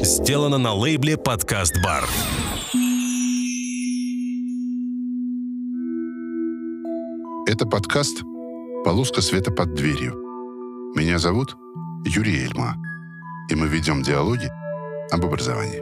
Сделано на лейбле «Подкаст Бар». Это подкаст «Полоска света под дверью». Меня зовут Юрий Эльма, и мы ведем диалоги об образовании.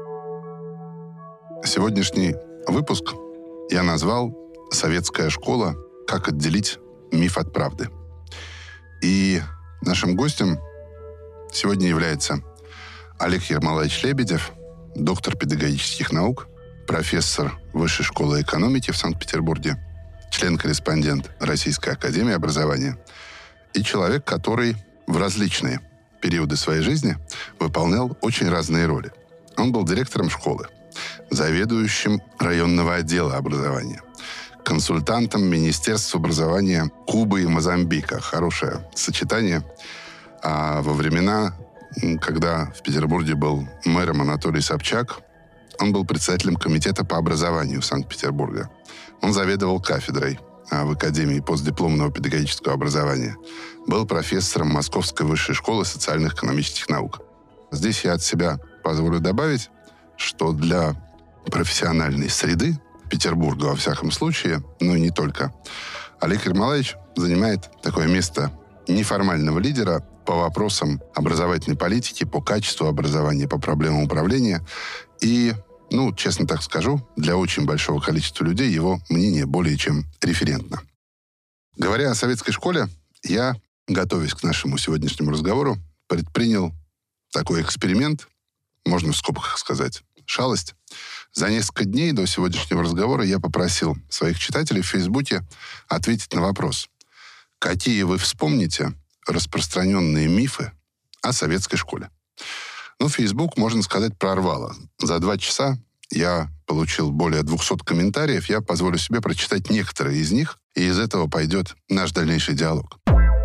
Сегодняшний выпуск я назвал «Советская школа. Как отделить миф от правды». И нашим гостем сегодня является Олег Ермолаевич Лебедев, доктор педагогических наук, профессор Высшей школы экономики в Санкт-Петербурге, член-корреспондент Российской академии образования и человек, который в различные периоды своей жизни выполнял очень разные роли. Он был директором школы, заведующим районного отдела образования, консультантом Министерства образования Кубы и Мозамбика. Хорошее сочетание. А во времена, когда в Петербурге был мэром Анатолий Собчак, он был председателем комитета по образованию Санкт-Петербурга. Он заведовал кафедрой в Академии постдипломного педагогического образования. Был профессором Московской высшей школы социально-экономических наук. Здесь я от себя позволю добавить, что для профессиональной среды Петербурга, во всяком случае, но и не только, Олег Ермолаевич занимает такое место неформального лидера по вопросам образовательной политики, по качеству образования, по проблемам управления. И, честно так скажу, для очень большого количества людей его мнение более чем референтно. Говоря о советской школе, я, готовясь к нашему сегодняшнему разговору, предпринял такой эксперимент, можно в скобках сказать, шалость. За несколько дней до сегодняшнего разговора я попросил своих читателей в Фейсбуке ответить на вопрос: какие вы вспомните распространенные мифы о советской школе? Фейсбук, можно сказать, прорвало. За 2 часа я получил более 200 комментариев. Я позволю себе прочитать некоторые из них, и из этого пойдет наш дальнейший диалог.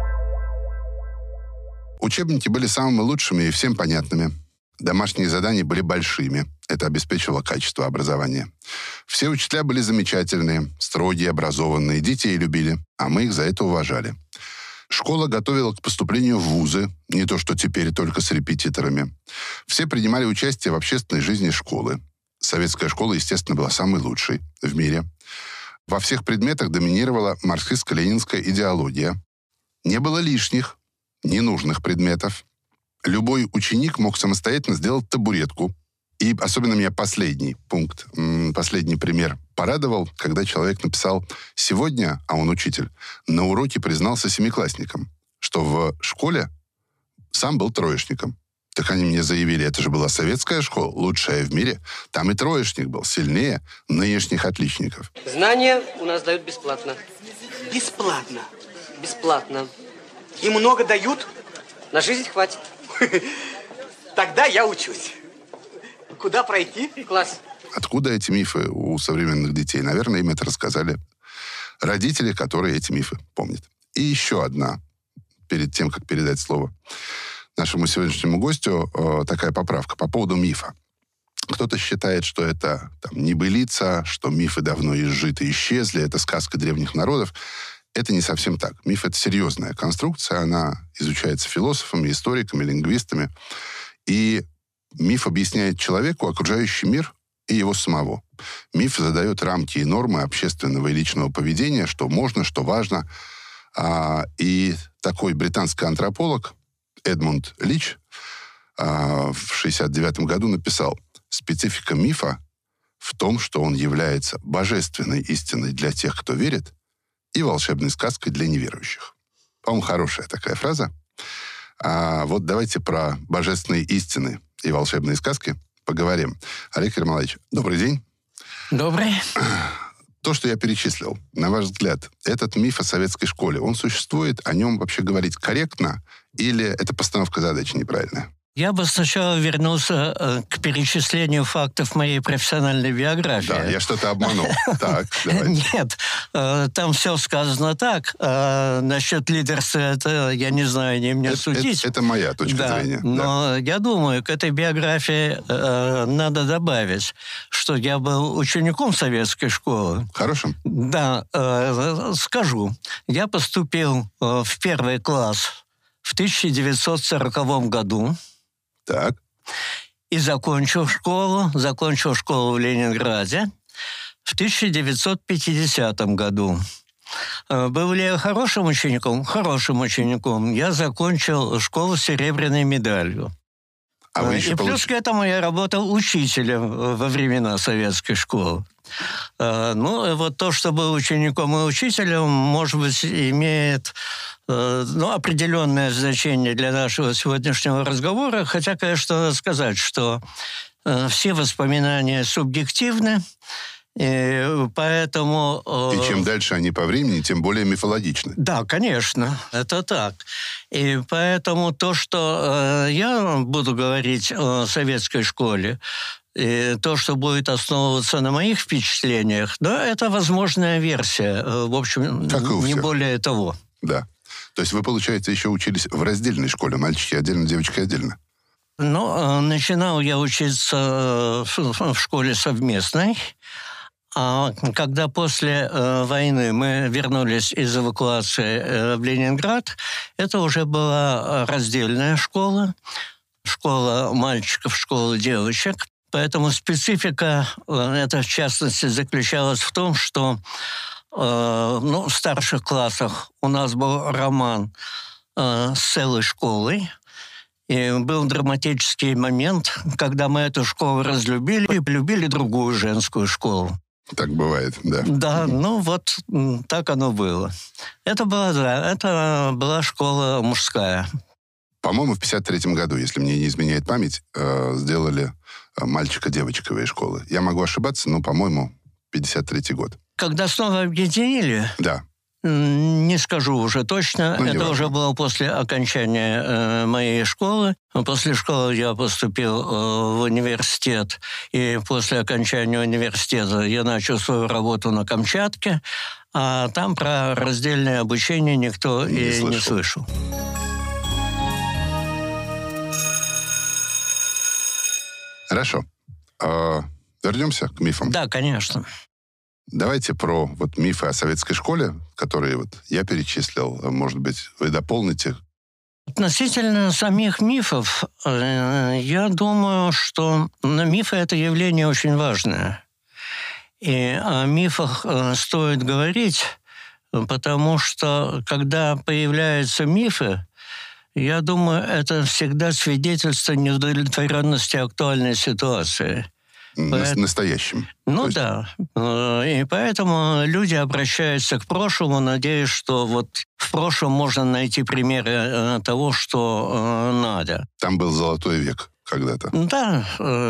Учебники были самыми лучшими и всем понятными. Домашние задания были большими. Это обеспечивало качество образования. Все учителя были замечательные, строгие, образованные. Детей любили, а мы их за это уважали. Школа готовила к поступлению в вузы, не то что теперь только с репетиторами. Все принимали участие в общественной жизни школы. Советская школа, естественно, была самой лучшей в мире. Во всех предметах доминировала марксистско-ленинская идеология. Не было лишних, ненужных предметов. Любой ученик мог самостоятельно сделать табуретку. И особенно меня последний пункт, последний пример порадовал, когда человек написал: сегодня, а он учитель, на уроке признался 7-классникам, что в школе сам был троечником. Так они мне заявили: это же была советская школа, лучшая в мире. Там и троечник был сильнее нынешних отличников. Знания у нас дают бесплатно. Бесплатно? Бесплатно. И много дают? На жизнь хватит. Тогда я учусь. Куда пройти? Класс. Откуда эти мифы у современных детей? Наверное, им это рассказали родители, которые эти мифы помнят. И еще одна, перед тем, как передать слово нашему сегодняшнему гостю, такая поправка по поводу мифа. Кто-то считает, что это небылица, что мифы давно изжиты, исчезли, это сказка древних народов. Это не совсем так. Миф — это серьезная конструкция, она изучается философами, историками, лингвистами. И миф объясняет человеку окружающий мир и его самого. Миф задает рамки и нормы общественного и личного поведения, что можно, что важно. И такой британский антрополог Эдмунд Лич в 1969 году написал: специфика мифа в том, что он является божественной истиной для тех, кто верит, и волшебной сказкой для неверующих. По-моему, хорошая такая фраза. Вот давайте про божественные истины и волшебные сказки поговорим. Олег Ермолаевич, добрый день. Добрый. То, что я перечислил, на ваш взгляд, этот миф о советской школе, он существует, о нем вообще говорить корректно, или это постановка задачи неправильная? Я бы сначала вернулся к перечислению фактов моей профессиональной биографии. Да, я что-то обманул. Так, давайте. Нет, там все сказано так. Насчет лидерства, это, я не знаю, не мне судить. Это моя точка зрения. Но я думаю, к этой биографии надо добавить, что я был учеником советской школы. Хорошим? Да, скажу. Я поступил в 1 класс в 1940 году. Так. и закончил школу в Ленинграде в 1950 году. Был ли я хорошим учеником? Хорошим учеником. Я закончил школу с серебряной медалью. А вы еще и плюс к этому я работал учителем во времена советской школы. Вот то, что был учеником и учителем, может быть, имеет определенное значение для нашего сегодняшнего разговора. Хотя, конечно, надо сказать, что все воспоминания субъективны, и поэтому... И чем дальше они по времени, тем более мифологичны. Да, конечно, это так. И поэтому то, что я буду говорить о советской школе, и то, что будет основываться на моих впечатлениях, да, это возможная версия. В общем, не более того. Да. То есть вы, получается, еще учились в раздельной школе, мальчики отдельно, девочки отдельно? Начинал я учиться в школе совместной. А когда после войны мы вернулись из эвакуации в Ленинград, это уже была раздельная школа. Школа мальчиков, школа девочек. Поэтому специфика это, в частности, заключалась в том, что в старших классах у нас был роман с целой школой. И был драматический момент, когда мы эту школу разлюбили и полюбили другую женскую школу. Так бывает, да. Да, так оно было. Это была школа мужская. По-моему, в 1953 году, если мне не изменяет память, сделали мальчико-девочковые школы. Я могу ошибаться, но, по-моему, 1953 год. Когда снова объединили? Да. Не скажу уже точно. Это важно. уже было после окончания моей школы. После школы я поступил в университет. И после окончания университета я начал свою работу на Камчатке. А там про раздельное обучение никто не слышал. Хорошо. Вернемся к мифам? Да, конечно. Давайте про мифы о советской школе, которые я перечислил. Может быть, вы дополните? Относительно самих мифов, я думаю, что мифы – это явление очень важное. И о мифах стоит говорить, потому что, когда появляются мифы, я думаю, это всегда свидетельство неудовлетворенности актуальной ситуации. Настоящим. Да. И поэтому люди обращаются к прошлому, надеясь, что в прошлом можно найти примеры того, что надо. Там был золотой век когда-то. Да,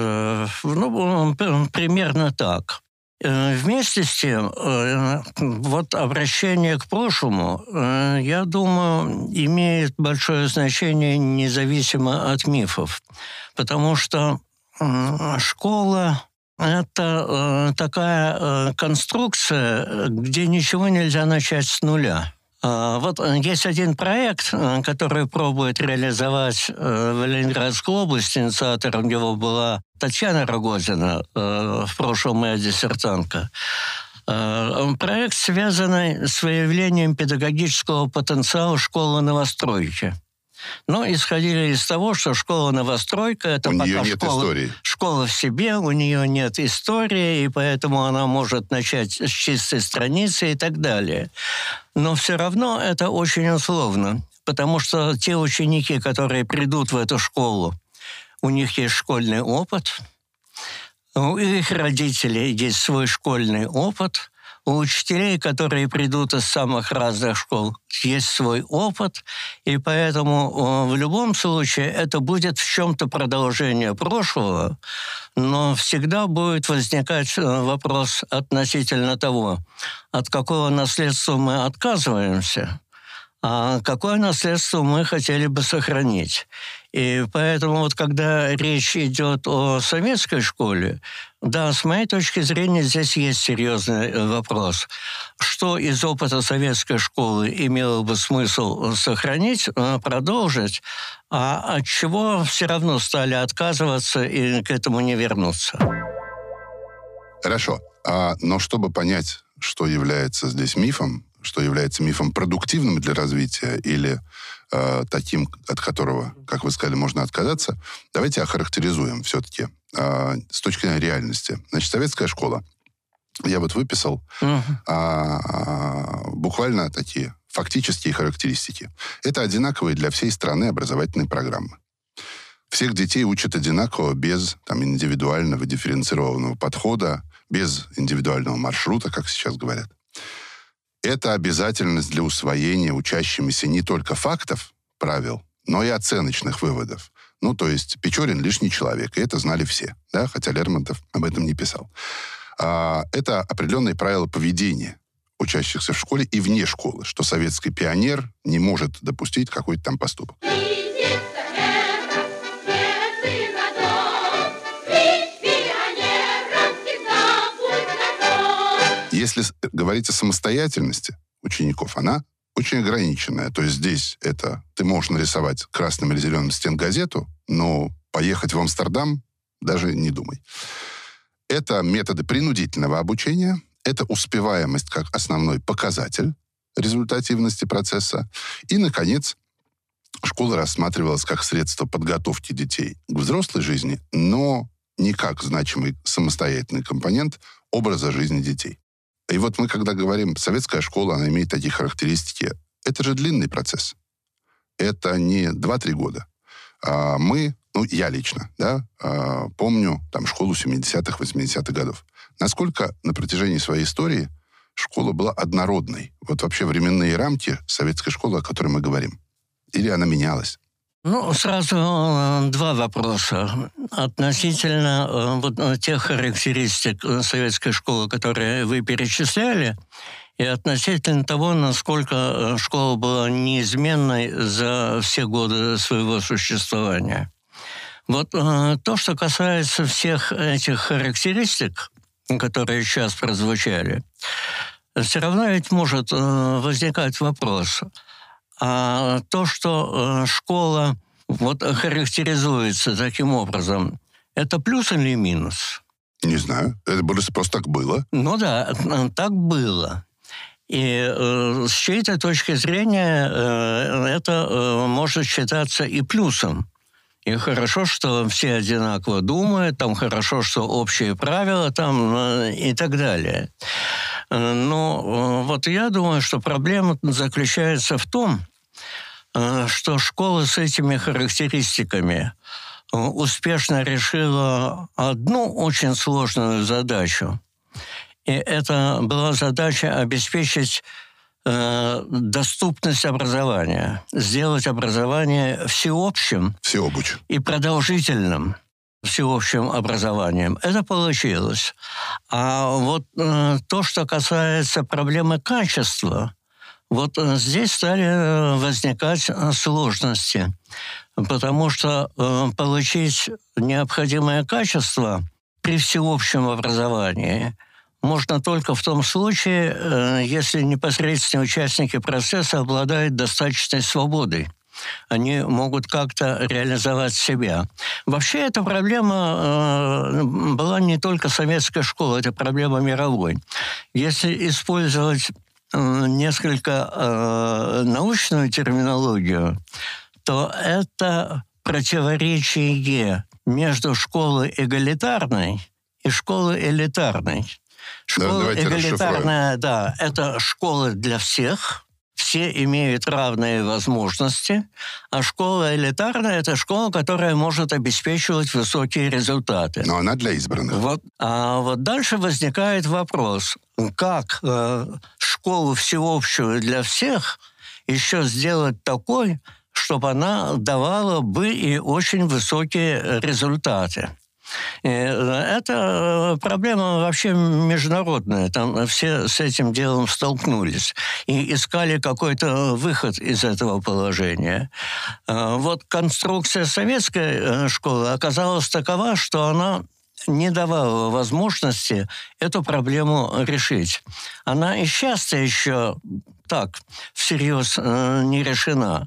примерно так. Вместе с тем, обращение к прошлому, я думаю, имеет большое значение независимо от мифов. Потому что школа – это такая конструкция, где ничего нельзя начать с нуля. Есть один проект, который пробует реализовать в Ленинградской области. Инициатором его была Татьяна Рогозина, в прошлом моя диссертантка. Проект, связанный с выявлением педагогического потенциала школы новостройки. Исходили из того, что школа-новостройка – это у пока нее нет истории. Школа в себе, у нее нет истории, и поэтому она может начать с чистой страницы и так далее. Но все равно это очень условно, потому что те ученики, которые придут в эту школу, у них есть школьный опыт, у их родителей есть свой школьный опыт, у учителей, которые придут из самых разных школ, есть свой опыт, и поэтому в любом случае это будет в чем-то продолжение прошлого, но всегда будет возникать вопрос относительно того, от какого наследства мы отказываемся, а какое наследство мы хотели бы сохранить. И поэтому когда речь идет о советской школе, да, с моей точки зрения, здесь есть серьезный вопрос. Что из опыта советской школы имело бы смысл сохранить, продолжить, а от чего все равно стали отказываться и к этому не вернуться? Хорошо. Но чтобы понять, что является здесь мифом, что является мифом продуктивным для развития или таким, от которого, как вы сказали, можно отказаться, давайте охарактеризуем все-таки с точки зрения реальности. Значит, советская школа. Я вот выписал буквально такие фактические характеристики. Это одинаковые для всей страны образовательные программы. Всех детей учат одинаково, без индивидуального дифференцированного подхода, без индивидуального маршрута, как сейчас говорят. Это обязательность для усвоения учащимися не только фактов, правил, но и оценочных выводов. Ну, то есть Печорин лишний человек, и это знали все, да, хотя Лермонтов об этом не писал. Это определенные правила поведения учащихся в школе и вне школы, что советский пионер не может допустить какой-то там поступок. Если говорить о самостоятельности учеников, она очень ограниченная. То есть здесь это ты можешь нарисовать красным или зеленым стенгазету, но поехать в Амстердам даже не думай. Это методы принудительного обучения, это успеваемость как основной показатель результативности процесса. И, наконец, школа рассматривалась как средство подготовки детей к взрослой жизни, но не как значимый самостоятельный компонент образа жизни детей. И вот мы, когда говорим, советская школа, она имеет такие характеристики, это же длинный процесс. Это не 2-3 года. Я лично, помню школу 70-х, 80-х годов. Насколько на протяжении своей истории школа была однородной? Вот вообще временные рамки советской школы, о которой мы говорим. Или она менялась? Сразу два вопроса. Относительно тех характеристик советской школы, которые вы перечисляли, и относительно того, насколько школа была неизменной за все годы своего существования. Вот то, что касается всех этих характеристик, которые сейчас прозвучали, все равно ведь может возникать вопрос. А то, что школа характеризуется таким образом, это плюс или минус? Не знаю. Это просто так было. Ну да, так было. И с чьей-то точки зрения это может считаться и плюсом. И хорошо, что все одинаково думают, хорошо, что общие правила и так далее. Но я думаю, что проблема заключается в том, что школа с этими характеристиками успешно решила одну очень сложную задачу. И это была задача обеспечить доступность образования, сделать образование всеобщим и продолжительным всеобщим образованием. Это получилось. А то, что касается проблемы качества, здесь стали возникать сложности, потому что получить необходимое качество при всеобщем образовании можно только в том случае, если непосредственные участники процесса обладают достаточной свободой. Они могут как-то реализовать себя. Вообще эта проблема была не только советской школы, это проблема мировой. Если использовать несколько научную терминологию, то это противоречие между школой эгалитарной и школой элитарной. Школа эгалитарная, это школа для всех, все имеют равные возможности, а школа элитарная – это школа, которая может обеспечивать высокие результаты. Но она для избранных. А дальше возникает вопрос, как школу всеобщую для всех еще сделать такой, чтобы она давала бы и очень высокие результаты. И это проблема вообще международная. Там все с этим делом столкнулись и искали какой-то выход из этого положения. Конструкция советской школы оказалась такова, что она не давала возможности эту проблему решить. Она и сейчас еще всерьез не решена.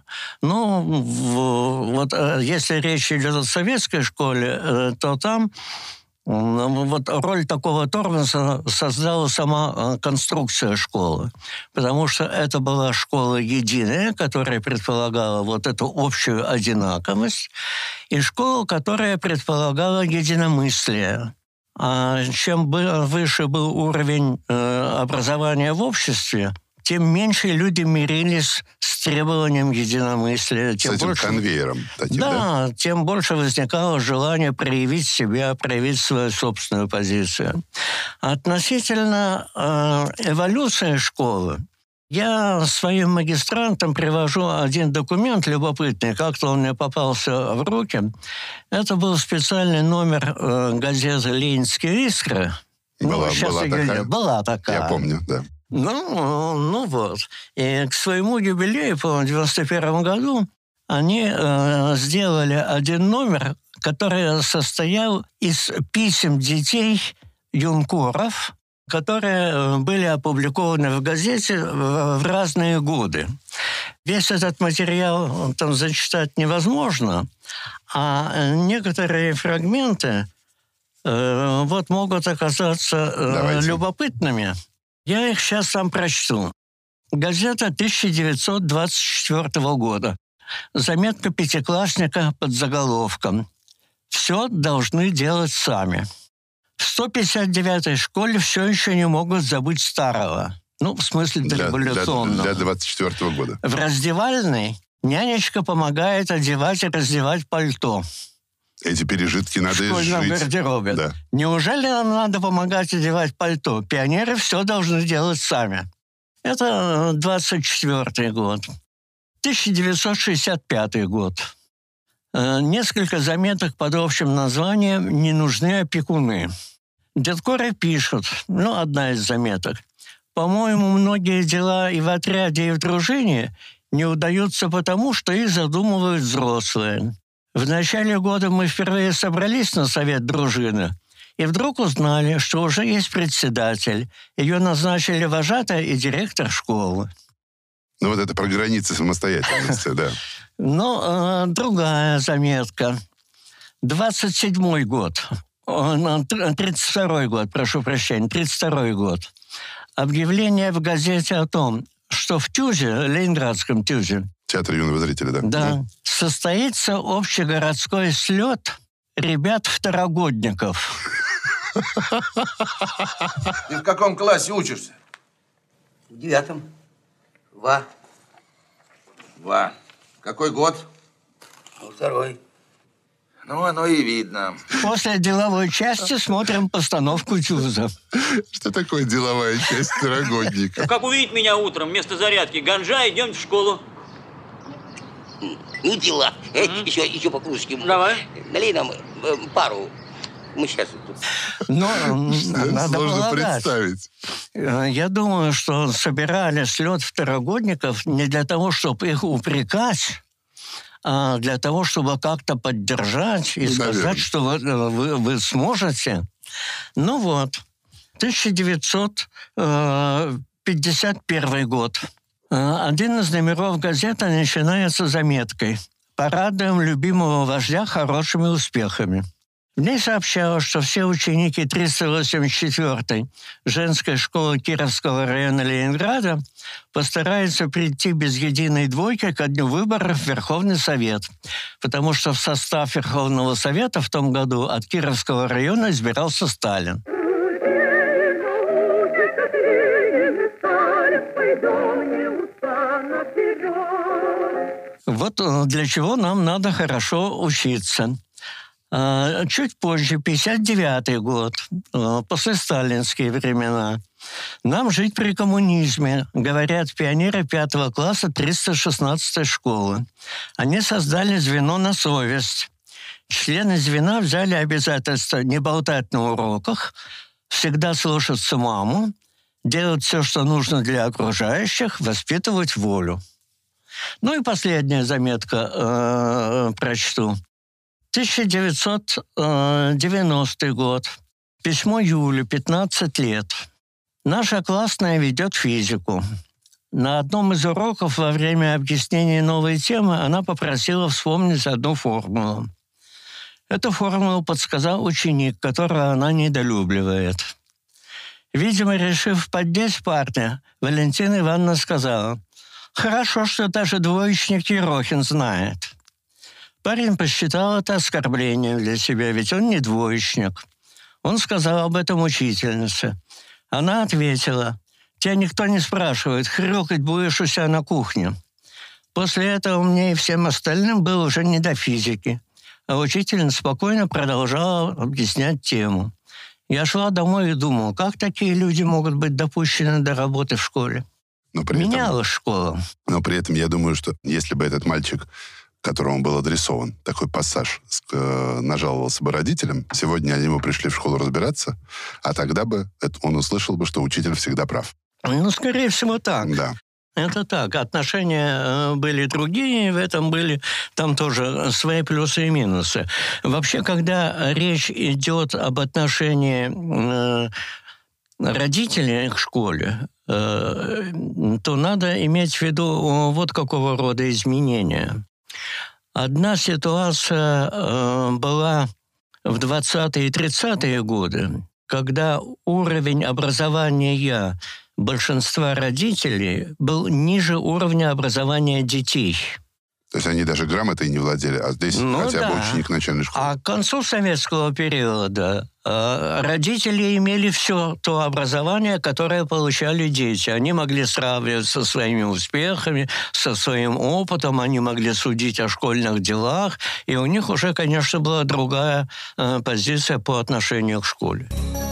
Но если речь идет о советской школе, то там Вот роль такого тормоза создала сама конструкция школы, потому что это была школа единая, которая предполагала вот эту общую одинаковость, и школа, которая предполагала единомыслие. А чем выше был уровень образования в обществе, тем меньше люди мирились с требованием единомыслия. С этим конвейером таким, да, тем больше возникало желание проявить себя, проявить свою собственную позицию. Относительно эволюции школы, я своим магистрантам привожу один документ любопытный, как-то он мне попался в руки. Это был специальный номер газеты «Ленинские искры». Была такая. Я помню, да. Ну вот. И к своему юбилею, по-моему, в 1991 году, они сделали один номер, который состоял из писем детей юнкоров, которые были опубликованы в газете в разные годы. Весь этот материал там зачитать невозможно, а некоторые фрагменты вот могут оказаться любопытными. Я их сейчас сам прочту. Газета 1924 года. Заметка пятиклассника под заголовком «Все должны делать сами». В 159-й школе все еще не могут забыть старого. Ну, в смысле революционного. Для 24-го года. В раздевальной нянечка помогает одевать и раздевать пальто. Эти пережитки надо изжить. В школьном гардеробе. Да. Неужели нам надо помогать одевать пальто? Пионеры все должны делать сами. Это 24-й год. 1965 год. Несколько заметок под общим названием «Не нужны опекуны». Деткоры пишут, одна из заметок. «По-моему, многие дела и в отряде, и в дружине не удаются потому, что их задумывают взрослые. В начале года мы впервые собрались на совет дружины и вдруг узнали, что уже есть председатель. Ее назначили вожатая и директор школы». Ну вот это про границы самостоятельности, да. Другая заметка. 27-й год. 32-й год, прошу прощения, 32-й год. Объявление в газете о том, что в ТЮЗе, Ленинградском ТЮЗе, Театр юного зрителя, да? Да. Состоится общегородской слет ребят-второгодников. Ты в каком классе учишься? В 9-м. Два. Какой год? 2-й. Ну, оно и видно. После деловой части смотрим постановку ТЮЗа. Что такое деловая часть второгодника? Как увидеть меня утром вместо зарядки ганджа, идем в школу. Ну, дела. Еще по кружке. Давай. Налей нам пару. Мы сейчас тут. Надо сложно полагать. представить. Я думаю, что собирали слет второгодников не для того, чтобы их упрекать, а для того, чтобы как-то поддержать и сказать, что вы сможете. 1951 год. Один из номеров газеты начинается заметкой «Порадуем любимого вождя хорошими успехами». В ней сообщалось, что все ученики 384-й женской школы Кировского района Ленинграда постараются прийти без единой двойки ко дню выборов в Верховный Совет, потому что в состав Верховного Совета в том году от Кировского района избирался Сталин. Вот для чего нам надо хорошо учиться. Чуть позже, 59-й год, послесталинские времена. Нам жить при коммунизме, говорят пионеры 5 класса 316-й школы. Они создали звено на совесть. Члены звена взяли обязательство не болтать на уроках, всегда слушаться маму, делать все, что нужно для окружающих, воспитывать волю. И последняя заметка прочту. 1990 год. Письмо Юли, 15 лет. Наша классная ведет физику. На одном из уроков во время объяснения новой темы она попросила вспомнить одну формулу. Эту формулу подсказал ученик, которого она недолюбливает. Видимо, решив поддеть парня, Валентина Ивановна сказала: «Хорошо, что даже двоечник Ерохин знает». Парень посчитал это оскорблением для себя, ведь он не двоечник. Он сказал об этом учительнице. Она ответила: «Тебя никто не спрашивает, хрюкать будешь у себя на кухне». После этого мне и всем остальным было уже не до физики. А учительница спокойно продолжала объяснять тему. Я шла домой и думала, как такие люди могут быть допущены до работы в школе. Менялась школа. Но при этом я думаю, что если бы этот мальчик, которому был адресован такой пассаж, нажаловался бы родителям, сегодня они ему пришли в школу разбираться, а тогда бы он услышал бы, что учитель всегда прав. Ну, скорее всего, так. Да. Это так. Отношения были другие, в этом были там тоже свои плюсы и минусы. Вообще, когда речь идет об отношении родителей к школе, то надо иметь в виду вот какого рода изменения. Одна ситуация была в 20-е и 30-е годы, когда уровень образования большинства родителей был ниже уровня образования детей. То есть они даже грамотой не владели, а здесь хотя бы ученик начальной школы. А к концу советского периода родители имели все то образование, которое получали дети. Они могли сравнивать со своими успехами, со своим опытом, они могли судить о школьных делах, и у них уже, конечно, была другая позиция по отношению к школе.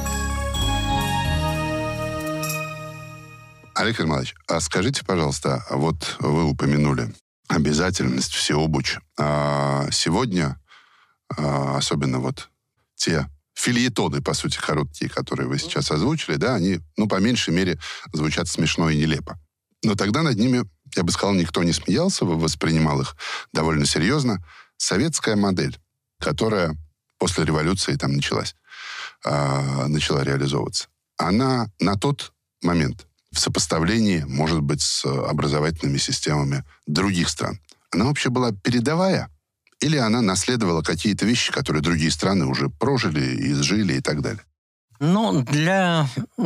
Олег Ермолаевич, а скажите, пожалуйста, вот вы упомянули обязательность всеобуч. Сегодня, особенно вот те фельетоны, по сути, короткие, которые вы сейчас озвучили, да, они, по меньшей мере, звучат смешно и нелепо. Но тогда над ними, я бы сказал, никто не смеялся, воспринимал их довольно серьезно. Советская модель, которая после революции там начала реализовываться, она на тот момент в сопоставлении, может быть, с образовательными системами других стран, она вообще была передовая? Или она наследовала какие-то вещи, которые другие страны уже прожили, изжили и так далее? Для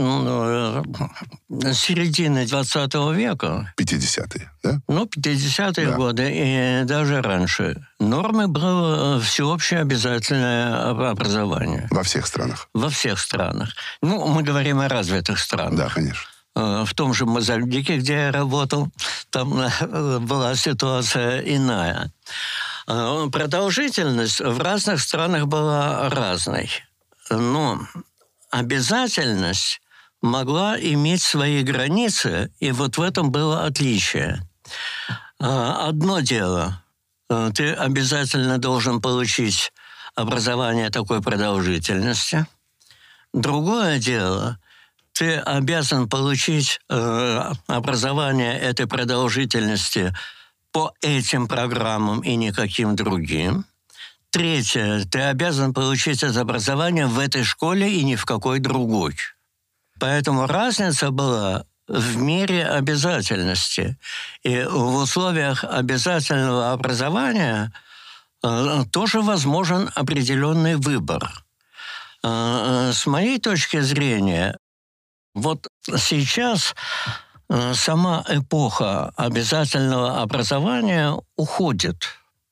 середины 20 века... 50-е, да? 50-е годы и даже раньше. Нормой было всеобщее обязательное образование. Во всех странах? Во всех странах. Мы говорим о развитых странах. Да, конечно. В том же Мозамбике, где я работал, там была ситуация иная. Продолжительность в разных странах была разной. Но обязательность могла иметь свои границы, и вот в этом было отличие. Одно дело, ты обязательно должен получить образование такой продолжительности. Другое дело, ты обязан получить образование этой продолжительности по этим программам и никаким другим. Третье, ты обязан получить это образование в этой школе и ни в какой другой. Поэтому разница была в мере обязательности. И в условиях обязательного образования тоже возможен определенный выбор. С моей точки зрения, вот сейчас сама эпоха обязательного образования уходит.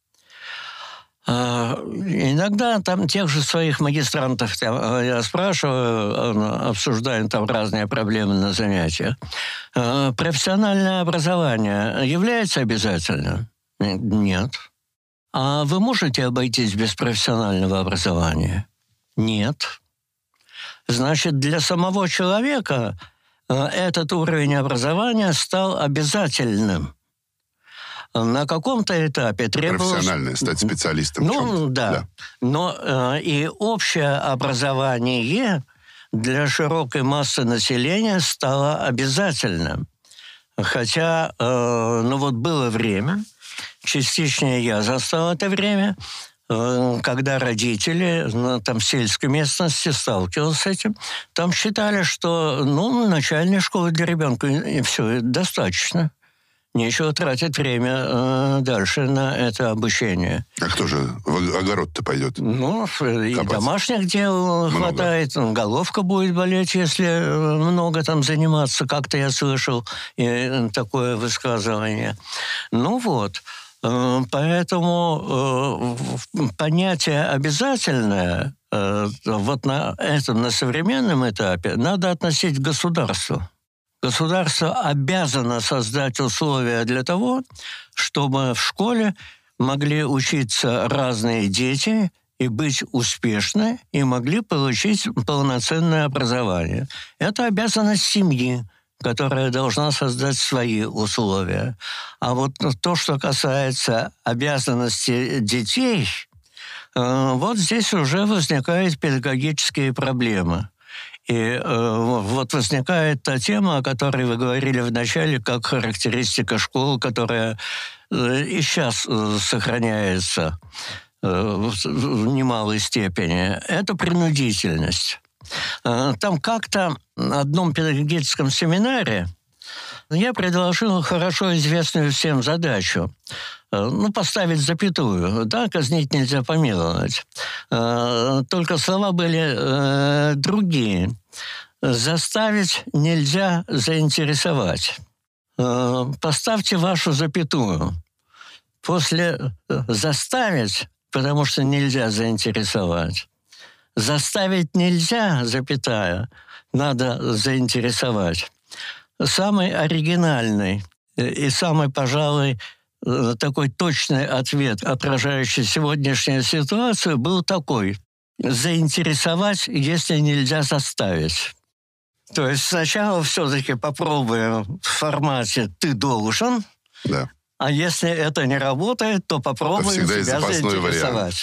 Иногда там тех же своих магистрантов я спрашиваю, обсуждаем там разные проблемы на занятиях. Профессиональное образование является обязательным? Нет. А вы можете обойтись без профессионального образования? Нет. Значит, для самого человека этот уровень образования стал обязательным. На каком-то этапе требовалось... Профессионально стать специалистом. Да. Но и общее образование для широкой массы населения стало обязательным. Хотя, было время, частично я застал это время, когда родители в сельской местности сталкивались с этим, там считали, что начальная школа для ребенка, и все, достаточно. нечего тратить время дальше на это обучение. А кто же в огород-то пойдет? Ну, и копать? Домашних дел хватает. Головка будет болеть, если много там заниматься. Как-то я слышал такое высказывание. Ну вот. Поэтому понятие «обязательное» вот на современном этапе надо относить к государству. Государство обязано создать условия для того, чтобы в школе могли учиться разные дети и быть успешны, и могли получить полноценное образование. Это обязанность семьи, которая должна создать свои условия. А вот то, что касается обязанностей детей, вот здесь уже возникают педагогические проблемы. И вот возникает та тема, о которой вы говорили в начале, как характеристика школ, которая и сейчас сохраняется в немалой степени. Это принудительность. Там как-то на одном педагогическом семинаре я предложил хорошо известную всем задачу. Поставить запятую. Да, казнить нельзя помиловать. Только слова были другие. Заставить нельзя заинтересовать. Поставьте вашу запятую. После заставить, потому что нельзя заинтересовать. Заставить нельзя, запятая, надо заинтересовать. Самый оригинальный и самый, пожалуй, такой точный ответ, отражающий сегодняшнюю ситуацию, был такой: заинтересовать, если нельзя заставить. То есть сначала все-таки попробуем в формате «ты должен», Да. а если это не работает, то попробуем всегда есть себя запасной заинтересовать.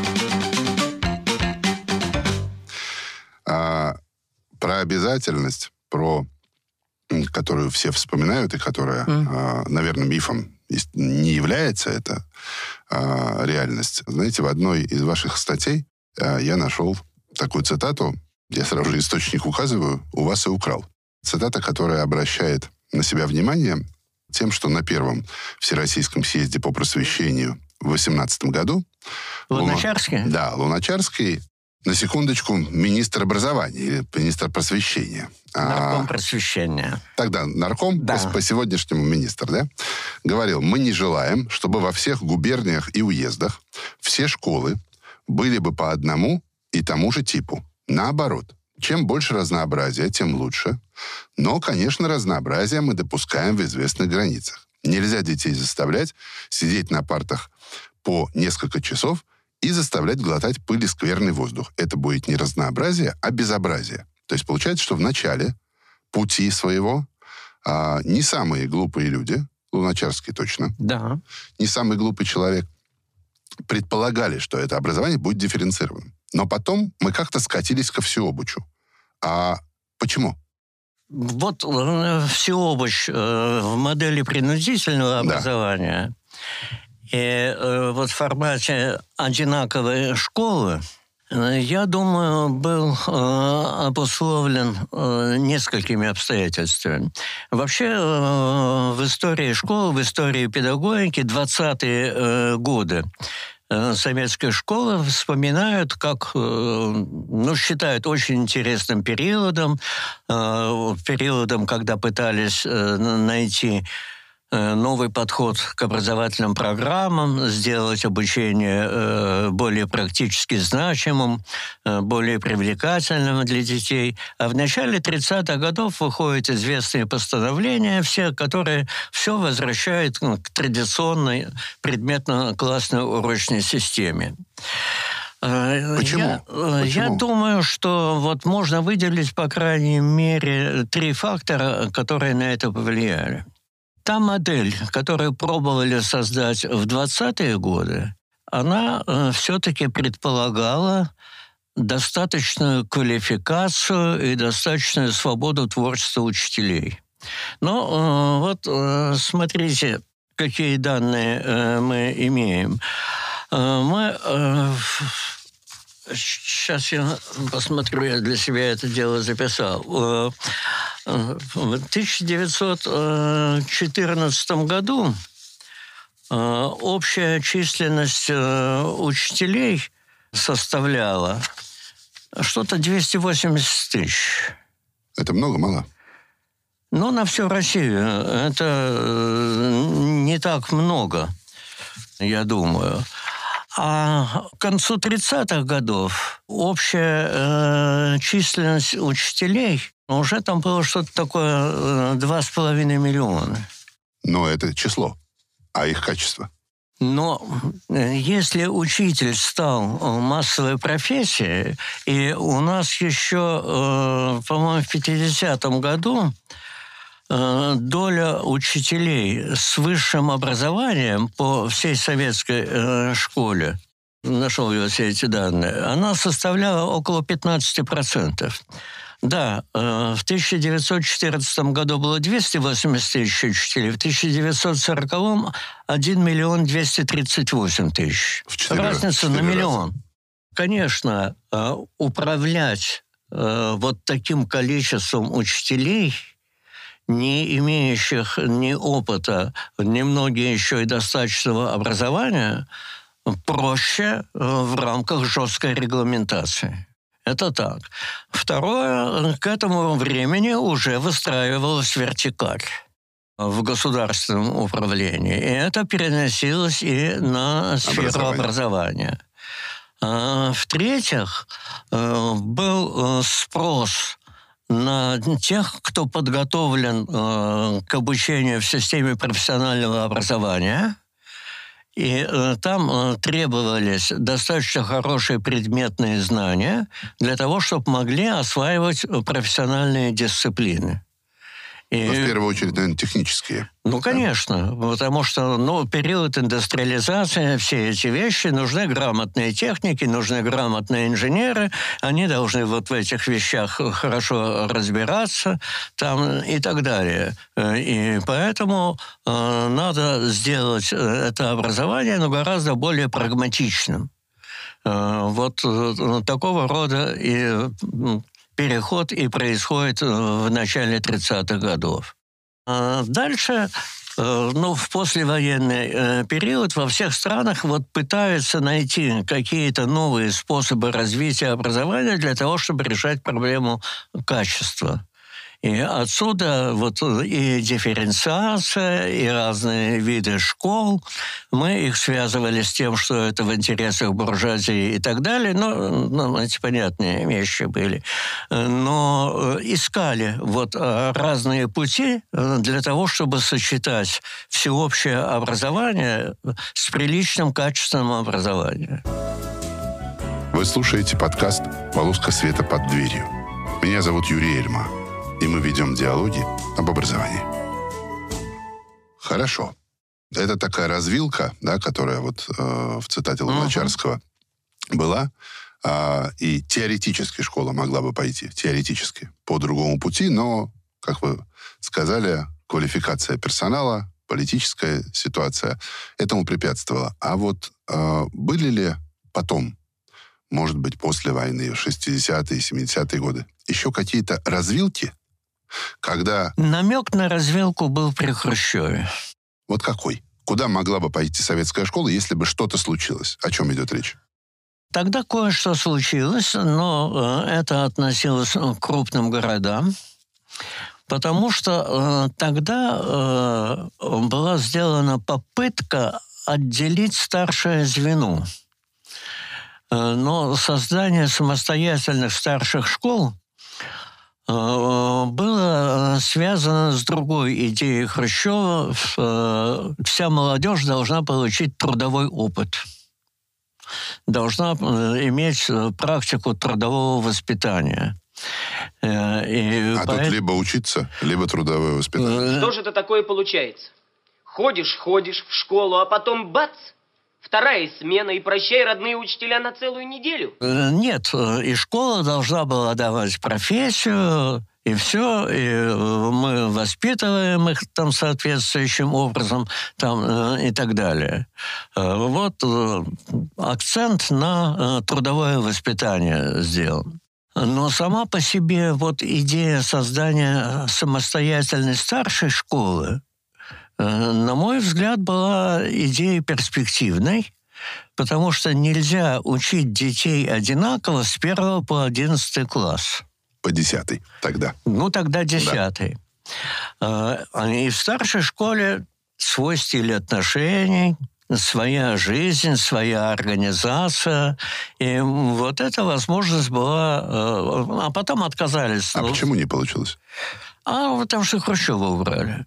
Про обязательность, которую все вспоминают и которая, наверное, мифом не является, это реальность. Знаете, в одной из ваших статей я нашел такую цитату, я сразу же источник указываю, у вас и украл. Цитата, которая обращает на себя внимание тем, что на первом Всероссийском съезде по просвещению в 2018 году... Луначарский? Да, Луначарский, на секундочку, министр образования или министр просвещения. Нарком просвещения. Тогда нарком, да. по сегодняшнему министр, да? Говорил: мы не желаем, чтобы во всех губерниях и уездах все школы были бы по одному и тому же типу. Наоборот, чем больше разнообразия, тем лучше. Но, конечно, разнообразие мы допускаем в известных границах. Нельзя детей заставлять сидеть на партах по несколько часов и заставлять глотать пыль и скверный воздух. Это будет не разнообразие, а безобразие. То есть получается, что в начале пути своего не самые глупые люди, Луначарский точно, да, не самый глупый человек, предполагали, что это образование будет дифференцированным. Но потом мы как-то скатились ко всеобучу. А почему? Вот всеобуч в модели принудительного образования и вот в формате одинаковой школы, я думаю, был обусловлен несколькими обстоятельствами. Вообще в истории школы, в истории педагогики 20-е годы советской школы вспоминают как, считают очень интересным периодом, когда пытались найти новый подход к образовательным программам, сделать обучение более практически значимым, более привлекательным для детей. А в начале 30-х годов выходят известные постановления, которые все возвращают к традиционной предметно-классной урочной системе. Почему? Я думаю, что вот можно выделить, по крайней мере, 3 фактора, которые на это повлияли. Та модель, которую пробовали создать в 20-е годы, она все-таки предполагала достаточную квалификацию и достаточную свободу творчества учителей. Но вот смотрите, какие данные мы имеем. Сейчас я посмотрю, я для себя это дело записал. В 1914 году общая численность учителей составляла что-то 280 тысяч. Это много, мало? Но на всю Россию это не так много, я думаю. А к концу 30-х годов общая численность учителей уже там было что-то такое 2,5 миллиона. Но это число, а их качество. Но если учитель стал массовой профессией, и у нас еще, по-моему, в 50-м году доля учителей с высшим образованием по всей советской школе, нашел я все эти данные, она составляла около 15%. Да, в 1914 году было 280 тысяч учителей, в 1940-м 1 миллион 238 тысяч. Разница на миллион. Конечно, управлять вот таким количеством учителей, не имеющих ни опыта, ни многие еще и достаточного образования, проще в рамках жесткой регламентации. Это так. Второе, к этому времени уже выстраивалась вертикаль в государственном управлении. И это переносилось и на сферу образования. В-третьих, был спрос на тех, кто подготовлен к обучению в системе профессионального образования. И там требовались достаточно хорошие предметные знания для того, чтобы могли осваивать профессиональные дисциплины. И, в первую очередь, наверное, технические. Ну, конечно, потому что период индустриализации, все эти вещи, нужны грамотные техники, нужны грамотные инженеры, они должны вот в этих вещах хорошо разбираться там, и так далее. И поэтому надо сделать это образование, но гораздо более прагматичным. Вот такого рода и переход и происходит в начале 30-х годов. Дальше, в послевоенный период во всех странах пытаются найти какие-то новые способы развития образования для того, чтобы решать проблему качества. И отсюда и дифференциация, и разные виды школ. Мы их связывали с тем, что это в интересах буржуазии и так далее. Эти понятные вещи были. Но искали разные пути для того, чтобы сочетать всеобщее образование с приличным качественным образованием. Вы слушаете подкаст «Полоска света под дверью». Меня зовут Юрий Эльма. И мы ведем диалоги об образовании. Хорошо. Это такая развилка, да, которая в цитате Луначарского была. И теоретически школа могла бы пойти, теоретически, по другому пути, но, как вы сказали, квалификация персонала, политическая ситуация этому препятствовала. А были ли потом, может быть, после войны, в 60-е, 70-е годы, еще какие-то развилки, когда... Намек на развилку был при Хрущеве. Вот какой? Куда могла бы пойти советская школа, если бы что-то случилось? О чем идет речь? Тогда кое-что случилось, но это относилось к крупным городам, потому что тогда была сделана попытка отделить старшее звено. Но создание самостоятельных старших школ было связано с другой идеей Хрущева. Вся молодежь должна получить трудовой опыт. Должна иметь практику трудового воспитания. Тут либо учиться, либо трудовое воспитание. Что же это такое получается? Ходишь в школу, а потом бац! Вторая смена, и прощай, родные учителя, на целую неделю. Нет, и школа должна была давать профессию, и все, и мы воспитываем их там соответствующим образом, там, и так далее. Акцент на трудовое воспитание сделан. Но сама по себе вот идея создания самостоятельной старшей школы, на мой взгляд, была идеей перспективной, потому что нельзя учить детей одинаково с 1 по 11 класс. По 10 тогда. Ну, тогда 10. Да. И в старшей школе свой стиль отношений, своя жизнь, своя организация. И вот эта возможность была... А потом отказались. А почему не получилось? Потому что Хрущева убрали.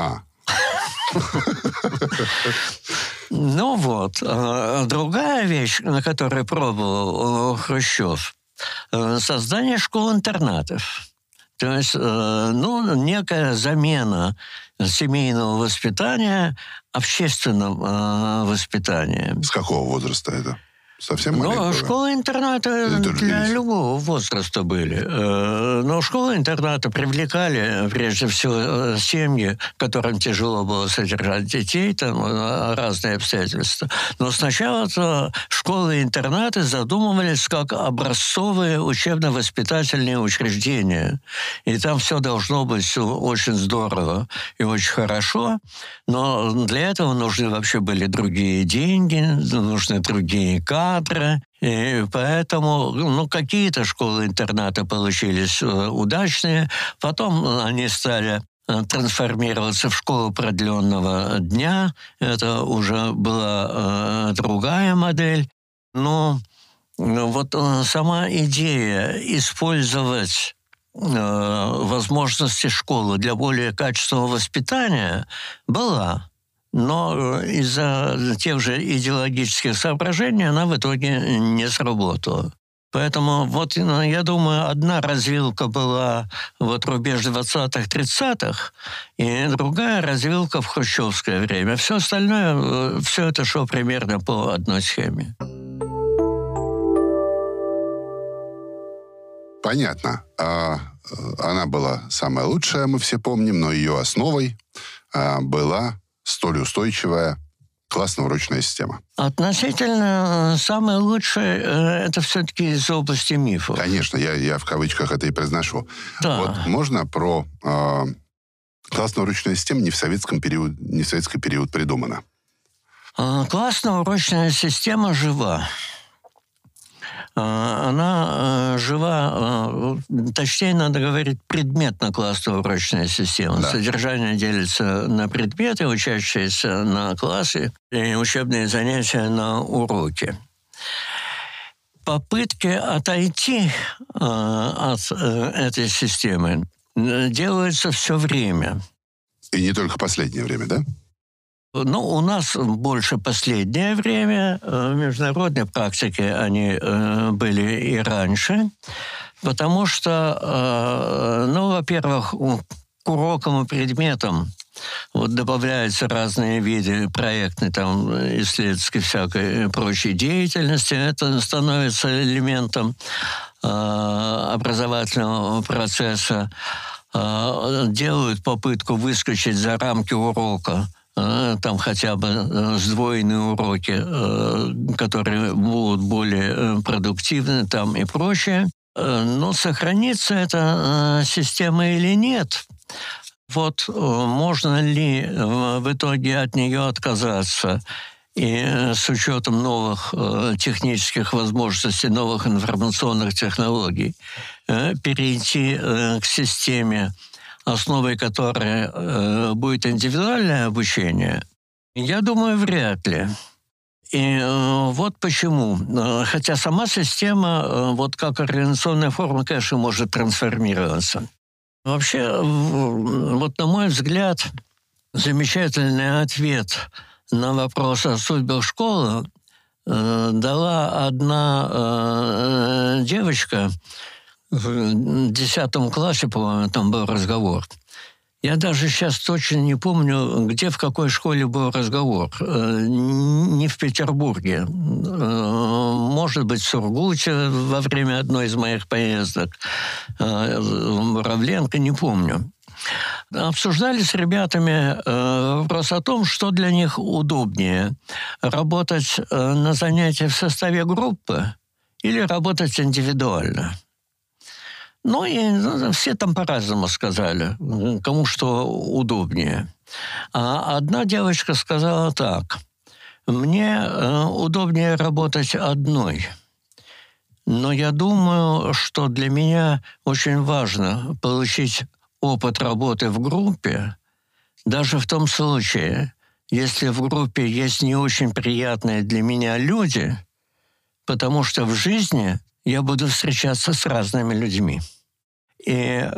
Ну вот. Другая вещь, на которой пробовал Хрущев, создание школ-интернатов. То есть, некая замена семейного воспитания общественным воспитанием. С какого возраста это? Совсем маленького? Школы-интернаты для любого возраста были. Но школы-интернаты привлекали, прежде всего, семьи, которым тяжело было содержать детей, там разные обстоятельства. Но сначала школы-интернаты задумывались как образцовые учебно-воспитательные учреждения. И там все должно быть очень здорово и очень хорошо. Но для этого нужны вообще были другие деньги, нужны другие кадры. И поэтому какие-то школы-интернаты получились удачные. Потом они стали трансформироваться в школу продленного дня. Это уже была другая модель. Но вот сама идея использовать возможности школы для более качественного воспитания была. Но из-за тех же идеологических соображений она в итоге не сработала. Поэтому вот, я думаю, одна развилка была рубеж 20-30-х, и другая развилка в хрущевское время. Все остальное, все это шло примерно по одной схеме. Понятно. Она была самая лучшая, мы все помним, но ее основой была столь устойчивая классно-урочная система. Относительно самое лучшее это все-таки из области мифов. Конечно, я в кавычках это и произношу. Да. Вот можно про классно-урочную систему не в советский период придумана? Классно-урочная система жива. Она жива, точнее, надо говорить, предметно-классно-урочная система. Да. Содержание делится на предметы, учащиеся на классы, и учебные занятия на уроки. Попытки отойти от этой системы делаются все время. И не только последнее время, да? У нас больше последнее время. В международной практике они были и раньше. Потому что, во-первых, к урокам и предметам добавляются разные виды проектной, исследовательской всякой прочей деятельности. Это становится элементом образовательного процесса. Делают попытку выскочить за рамки урока. Там хотя бы сдвоенные уроки, которые будут более продуктивны там и прочее. Но сохранится эта система или нет? Можно ли в итоге от нее отказаться? И с учетом новых технических возможностей, новых информационных технологий перейти к системе, основой которой будет индивидуальное обучение, я думаю, вряд ли. И вот почему. Хотя сама система, как организационная форма, конечно, может трансформироваться. Вообще, на мой взгляд, замечательный ответ на вопрос о судьбах школы дала одна девочка. В 10 классе, по-моему, там был разговор. Я даже сейчас точно не помню, где, в какой школе был разговор. Не в Петербурге. Может быть, в Сургуте во время одной из моих поездок. Муравленко, не помню. Обсуждали с ребятами вопрос о том, что для них удобнее. Работать на занятиях в составе группы или работать индивидуально. Ну и все там по-разному сказали, кому что удобнее. А одна девочка сказала так: «Мне удобнее работать одной, но я думаю, что для меня очень важно получить опыт работы в группе, даже в том случае, если в группе есть не очень приятные для меня люди, потому что в жизни я буду встречаться с разными людьми». И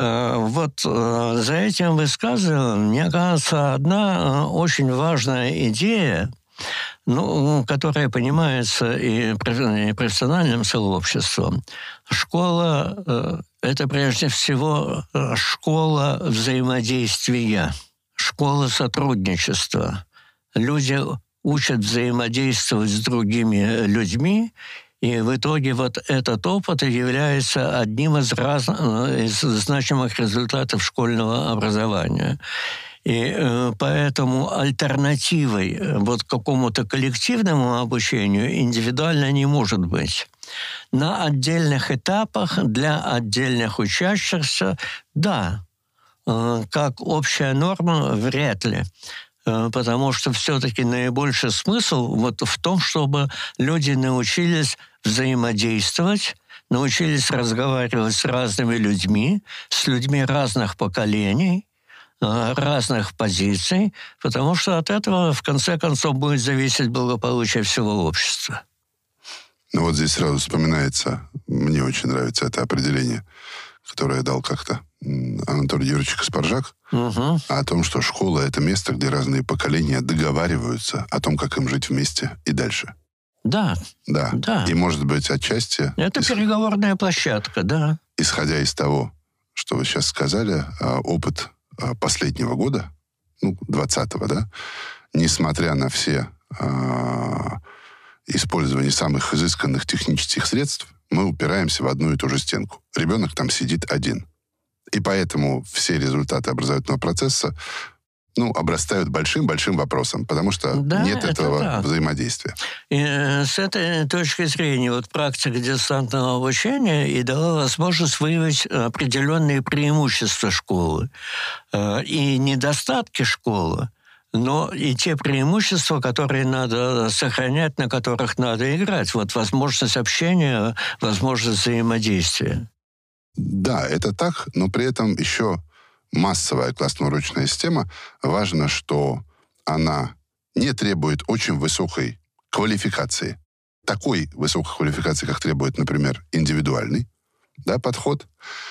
за этим высказыванием, мне кажется, одна очень важная идея, которая понимается и профессиональным сообществом. Школа — это прежде всего школа взаимодействия, школа сотрудничества. Люди учат взаимодействовать с другими людьми, и в итоге вот этот опыт является одним из значимых результатов школьного образования. И поэтому альтернативой вот какому-то коллективному обучению индивидуально не может быть. На отдельных этапах для отдельных учащихся — да, как общая норма — вряд ли. Потому что все-таки наибольший смысл вот в том, чтобы люди научились взаимодействовать, научились разговаривать с разными людьми, с людьми разных поколений, разных позиций, потому что от этого, в конце концов, будет зависеть благополучие всего общества. Ну вот здесь сразу вспоминается, мне очень нравится это определение, которое дал как-то Анатолий Юрьевич Каспаржак, о том, что школа — это место, где разные поколения договариваются о том, как им жить вместе и дальше. Да. И, может быть, отчасти... Это переговорная площадка, да. Исходя из того, что вы сейчас сказали, опыт последнего года, 20-го, да, несмотря на все использование самых изысканных технических средств, мы упираемся в одну и ту же стенку. Ребенок там сидит один. И поэтому все результаты образовательного процесса обрастают большим-большим вопросом, потому что нет этого взаимодействия. И с этой точки зрения вот практика дистанционного обучения и дала возможность выявить определенные преимущества школы и недостатки школы, но и те преимущества, которые надо сохранять, на которых надо играть. Вот возможность общения, возможность взаимодействия. Да, это так, но при этом еще массовая классно-урочная система, важно, что она не требует очень высокой квалификации. Такой высокой квалификации, как требует, например, индивидуальный подход.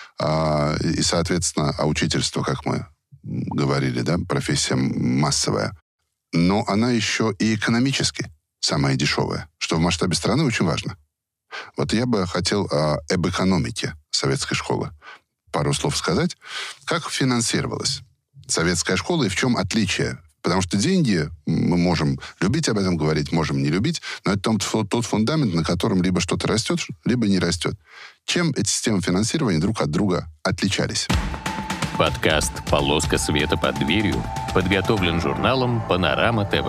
И, соответственно, учительство, как мы говорили, профессия массовая. Но она еще и экономически самая дешевая, что в масштабе страны очень важно. Вот я бы хотел об экономике советской школы пару слов сказать. Как финансировалась советская школа и в чем отличие? Потому что деньги, мы можем любить об этом говорить, можем не любить, но это тот фундамент, на котором либо что-то растет, либо не растет. Чем эти системы финансирования друг от друга отличались? Подкаст «Полоска света под дверью» подготовлен журналом «Панорама ТВ».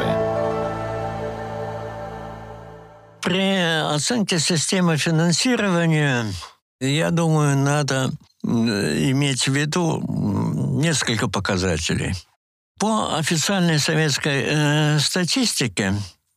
При оценке системы финансирования, я думаю, надо иметь в виду несколько показателей. По официальной советской статистике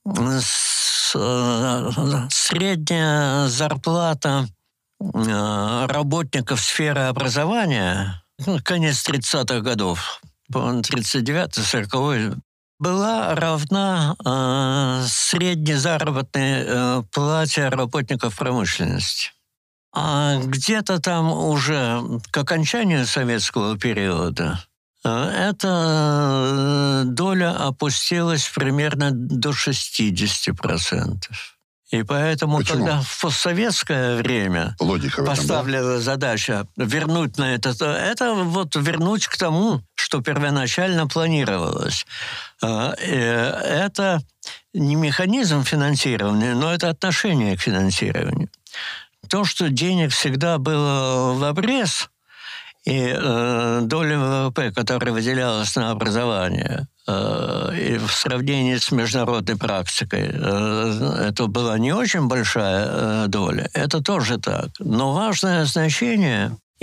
средняя зарплата работников сферы образования, конец 30-х годов, 39-40-й, была равна средней заработной плате работников промышленности. А где-то там уже к окончанию советского периода эта доля опустилась примерно до 60%. И поэтому, когда в постсоветское время поставлена задача вернуть на это вернуть к тому, что первоначально планировалось. Это не механизм финансирования, но это отношение к финансированию. То, что денег всегда было в обрез, и доля ВВП, которая выделялась на образование, и в сравнении с международной практикой, это была не очень большая доля, это тоже так. Но важное значение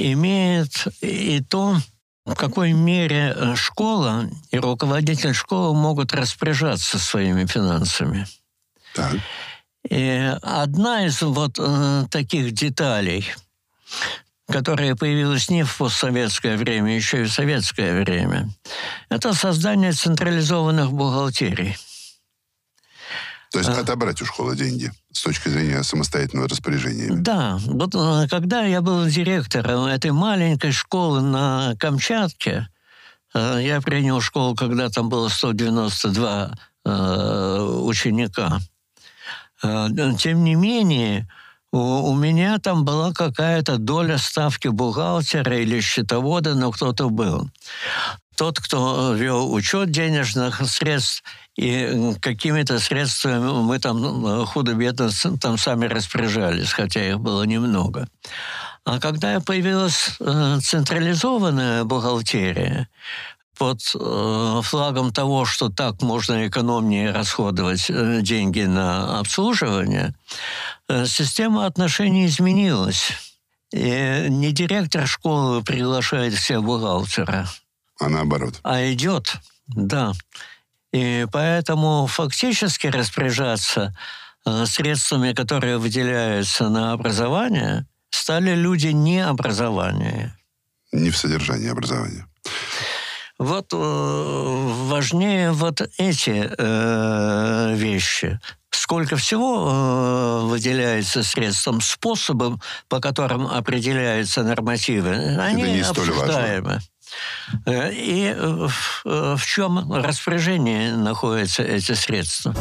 имеет и то, в какой мере школа и руководитель школы могут распоряжаться своими финансами. Так. И одна из вот таких деталей, которая появилась не в постсоветское время, еще и в советское время, это создание централизованных бухгалтерий. То есть отобрать у школы деньги с точки зрения самостоятельного распоряжения. Да. Вот когда я был директором этой маленькой школы на Камчатке, я принял школу, когда там было 192 ученика. Тем не менее, у меня там была какая-то доля ставки бухгалтера или счетовода, но кто-то был. Тот, кто вел учет денежных средств, и какими-то средствами мы там худо-бедно там сами распоряжались, хотя их было немного. А когда появилась централизованная бухгалтерия, под флагом того, что так можно экономнее расходовать деньги на обслуживание, система отношений изменилась. И не директор школы приглашает всех бухгалтера. А наоборот. А идет, да. И поэтому фактически распоряжаться средствами, которые выделяются на образование, стали люди не образования. Не в содержании образования. Вот важнее вот эти вещи. Сколько всего выделяется средством, способом, по которым определяются нормативы, они не столь обсуждаемы. И в чем распоряжении находятся эти средства?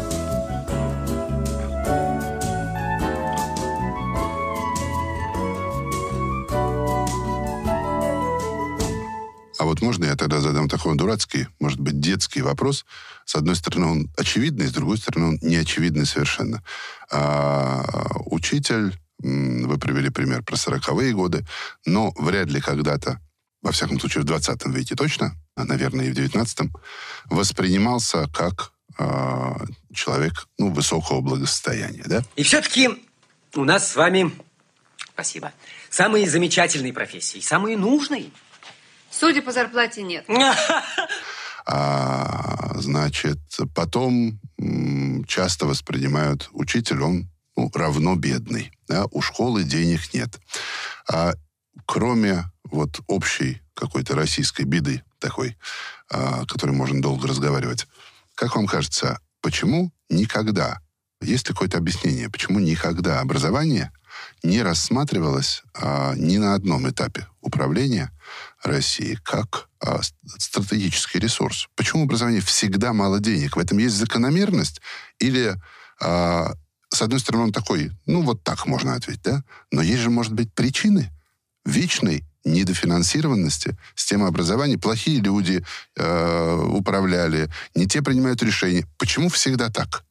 А вот можно я тогда задам такой дурацкий, может быть, детский вопрос? С одной стороны, он очевидный, с другой стороны, он не очевидный совершенно. Учитель, вы привели пример про 40-е годы, но вряд ли когда-то, во всяком случае, в 20 веке точно, а, наверное, и в 19-м, воспринимался как человек, высокого благосостояния, да? И все-таки у нас с вами, спасибо, самые замечательные профессии, самые нужные. Судя по зарплате, нет. Значит, потом часто воспринимают учитель, он равно бедный. Да? У школы денег нет. А кроме вот общей какой-то российской беды такой, о которой можно долго разговаривать, как вам кажется, почему никогда, есть ли какое-то объяснение, почему никогда образование не рассматривалось ни на одном этапе управления России как стратегический ресурс? Почему образование всегда мало денег? В этом есть закономерность? Или, с одной стороны, он такой, вот так можно ответить, да? Но есть же, может быть, причины вечной недофинансированности системы образования. Плохие люди управляли, не те принимают решения. Почему всегда так?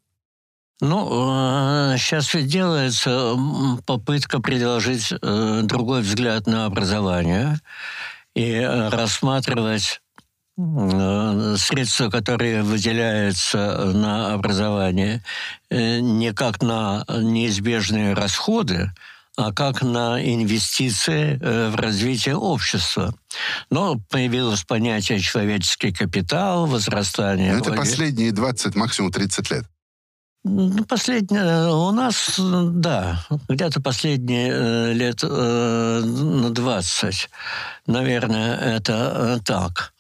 Сейчас ведь делается попытка предложить другой взгляд на образование и рассматривать средства, которые выделяются на образование, не как на неизбежные расходы, а как на инвестиции в развитие общества. Но появилось понятие «человеческий капитал», возрастание... Это последние 20, максимум 30 лет. Последние у нас, да, где-то последние лет 20, наверное, это так.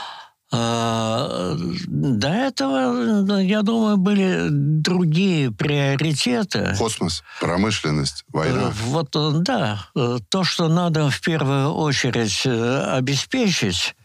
До этого, я думаю, были другие приоритеты. Космос, промышленность, война. Вот, да, то, что надо в первую очередь обеспечить.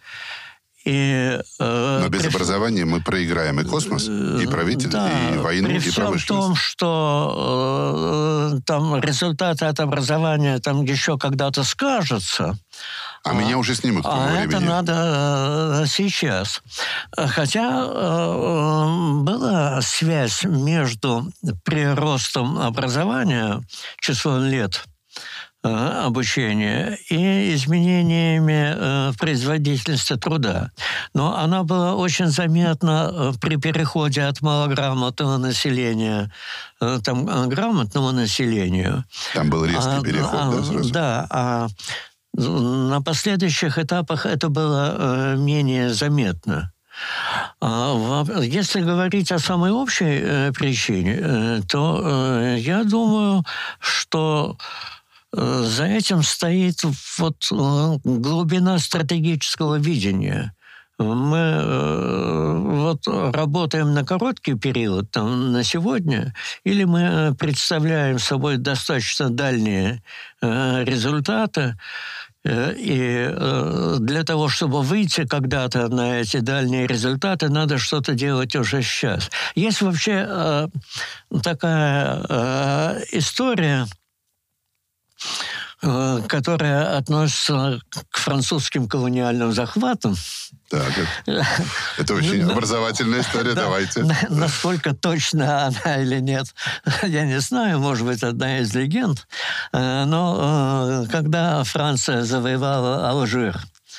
Но без образования мы проиграем и космос, и правительство, и войну, и промышленность. При всем том, что там результаты от образования там еще когда-то скажутся. А меня уже снимут к тому времени. Это надо сейчас. Хотя была связь между приростом образования, числом лет обучения и изменениями в производительности труда. Но она была очень заметна при переходе от малограмотного населения к грамотному населению. Там был резкий переход, да, сразу? Да, На последующих этапах это было менее заметно. Если говорить о самой общей причине, то я думаю, что за этим стоит вот глубина стратегического видения. Мы вот работаем на короткий период, там, на сегодня, или мы представляем собой достаточно дальние результаты, и для того, чтобы выйти когда-то на эти дальние результаты, надо что-то делать уже сейчас. Есть вообще такая история, которая относится к французским колониальным захватам. Так, это очень образовательная история, давайте. Насколько точно она или нет, я не знаю, может быть, одна из легенд. Но когда Франция завоевала Алжир,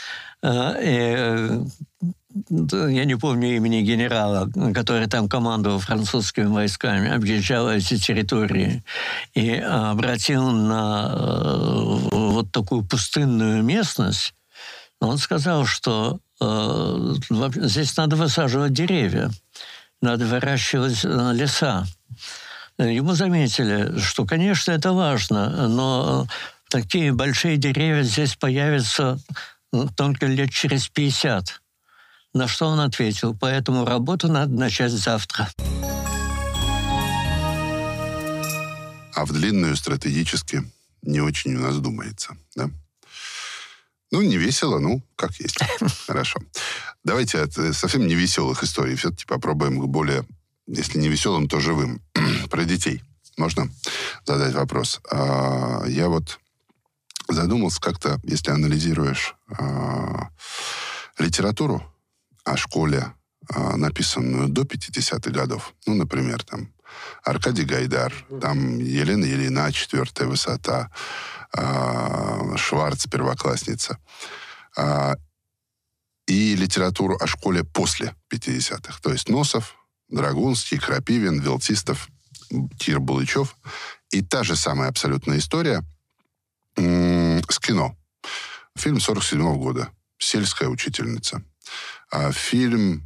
и я не помню имени генерала, который там командовал французскими войсками, объезжал эти территории и обратил на вот такую пустынную местность, он сказал, что здесь надо высаживать деревья, надо выращивать леса. Ему заметили, что, конечно, это важно, но такие большие деревья здесь появятся только лет через 50. На что он ответил: поэтому работу надо начать завтра. А в длинную стратегически не очень у нас думается, да? Ну, не весело, ну, как есть. Хорошо. Давайте от совсем не веселых историй все-таки попробуем к более, если не веселым, то живым. Про детей. Можно задать вопрос? Я вот задумался как-то, если анализируешь литературу о школе, написанную до 50-х годов, ну, например, там, Аркадий Гайдар, там, Елена Ильина, «Четвертая высота», Шварц, «Первоклассница», и литературу о школе после 50-х, то есть Носов, Драгунский, Крапивин, Велтистов, Кир Булычев, и та же самая абсолютная история с кино. Фильм 47-го года «Сельская учительница». Фильм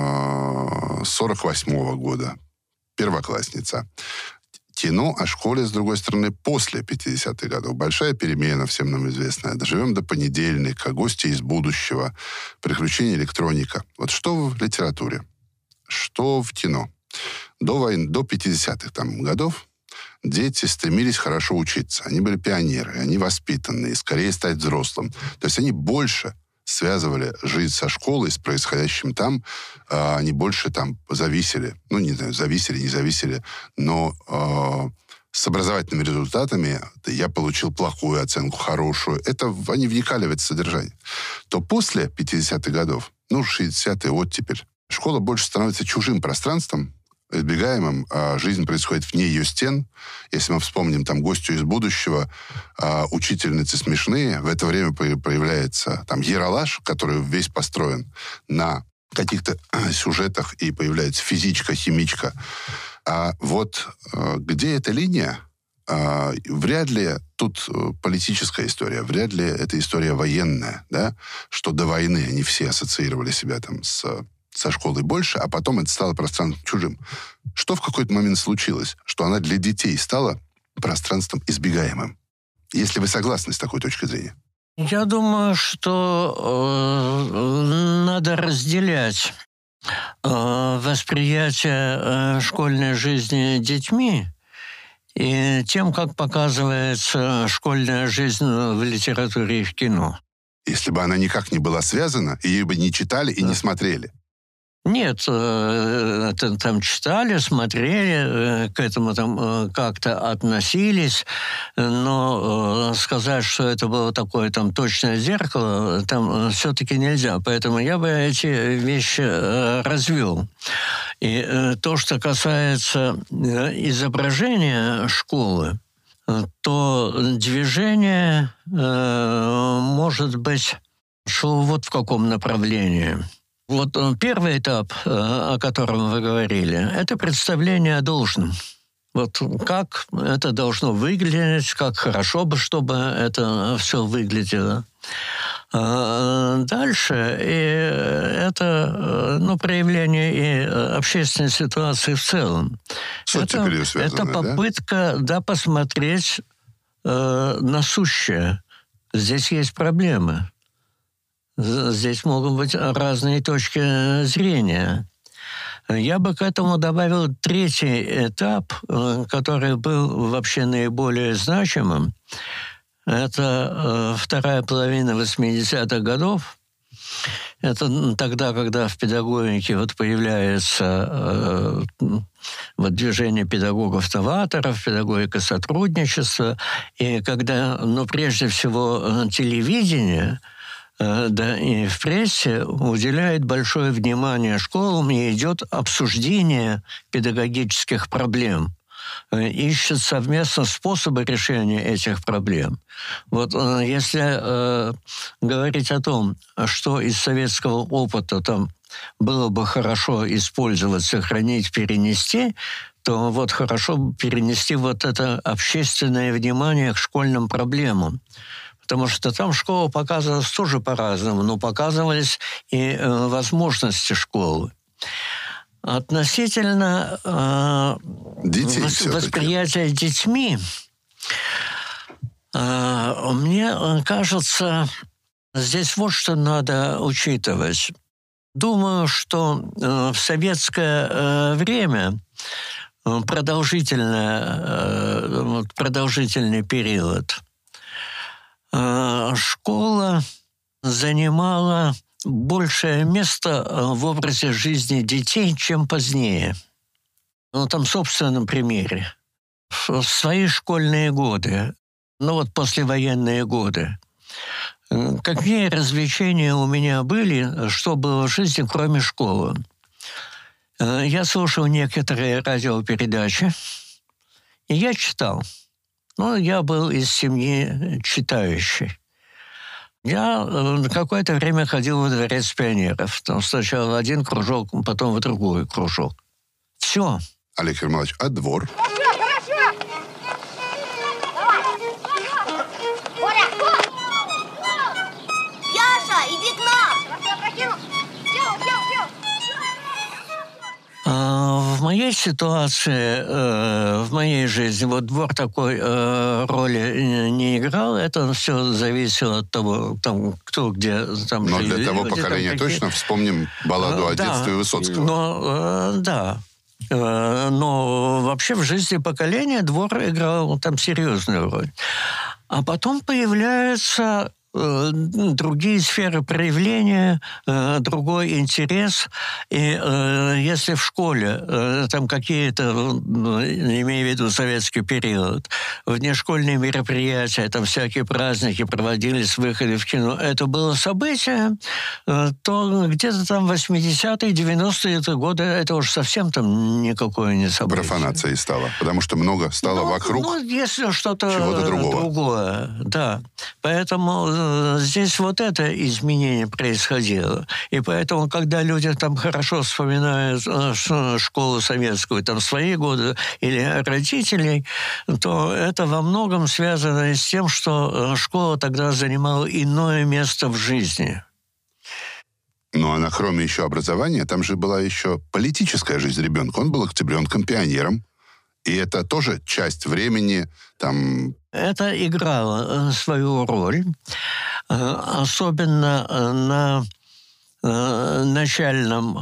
48-го года «Первоклассница». Кино о школе, с другой стороны, после 50-х годов. Большая перемена, всем нам известная. «Доживем до понедельника», «Гости из будущего», «Приключения электроника». Вот что в литературе, что в кино. До войны, до 50-х там годов дети стремились хорошо учиться. Они были пионеры, они воспитанные, скорее стать взрослым. То есть они больше связывали жизнь со школой, с происходящим там. Они больше там зависели. Ну, не знаю, зависели, не зависели. Но с образовательными результатами я получил плохую оценку, хорошую. Это они вникали в это содержание. То после 50-х годов, ну, 60-е, оттепель, школа больше становится чужим пространством, избегаемым, жизнь происходит вне ее стен. Если мы вспомним там «Гостю из будущего», учительницы смешные, в это время появляется там Ералаш, который весь построен на каких-то сюжетах, и появляется физичка, химичка. А вот где эта линия, вряд ли тут политическая история, вряд ли это история военная, да, что до войны они все ассоциировали себя там со школой больше, а потом это стало пространством чужим. Что в какой-то момент случилось? Что она для детей стала пространством избегаемым. Если вы согласны с такой точкой зрения. Я думаю, что надо разделять восприятие школьной жизни детьми и тем, как показывается школьная жизнь в литературе и в кино. Если бы она никак не была связана, ее бы не читали и не смотрели. Нет, это там читали, смотрели, к этому там как-то относились, но сказать, что это было такое там точное зеркало, там все-таки нельзя. Поэтому я бы эти вещи развел. И то, что касается изображения школы, то движение, может быть, шло вот в каком направлении. Вот первый этап, о котором вы говорили, это представление о должном. Вот как это должно выглядеть, как хорошо бы, чтобы это все выглядело. Дальше и это проявление и общественной ситуации в целом. Это попытка посмотреть насущее. Здесь есть проблемы. Здесь могут быть разные точки зрения. Я бы к этому добавил третий этап, который был вообще наиболее значимым. Это вторая половина 80-х годов. Это тогда, когда в педагогике появляется движение педагогов-новаторов, педагогика сотрудничества, и когда, прежде всего, телевидение, и в прессе уделяет большое внимание школам, и идет обсуждение педагогических проблем. Ищут совместно способы решения этих проблем. Вот если говорить о том, что из советского опыта там было бы хорошо использовать, сохранить, перенести, то хорошо перенести это общественное внимание к школьным проблемам. Потому что там школа показывалась тоже по-разному, но показывались и возможности школы. Относительно восприятия детьми, мне кажется, здесь вот что надо учитывать. Думаю, что в советское время продолжительный период школа занимала большее место в образе жизни детей, чем позднее. Там, собственном примере. В свои школьные годы, послевоенные годы, какие развлечения у меня были, что было в жизни, кроме школы? Я слушал некоторые радиопередачи, и я читал. Я был из семьи читающей. Я какое-то время ходил во дворец пионеров. Там сначала один кружок, потом в другой кружок. Все. Олег Ермолович, а двор? Яша, иди к нам! В моей ситуации, в моей жизни, двор такой роли не играл. Это все зависело от того, кто где там Но жили, для того поколения точно вспомним балладу о детстве Высоцкого. Но вообще в жизни поколения двор играл там серьезную роль. А потом появляются другие сферы проявления, другой интерес. И если в школе там какие-то, имею в виду советский период, внешкольные мероприятия, там всякие праздники проводились, выходы в кино, это было событие, то где-то там 80-е, 90-е годы это уж совсем там никакое не событие. Профанацией стало, потому что много стало вокруг если что-то чего-то другое. Да. Поэтому здесь это изменение происходило. И поэтому, когда люди там хорошо вспоминают школу советскую, там свои годы или родителей, то это во многом связано с тем, что школа тогда занимала иное место в жизни. Но она, кроме еще образования, там же была еще политическая жизнь ребенка. Он был октябренком-пионером. И это тоже часть времени там... Это играло свою роль, особенно на начальном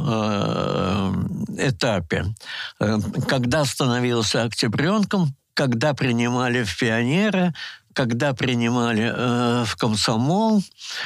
этапе, когда становился октябренком, когда принимали в пионеры, когда принимали в комсомол.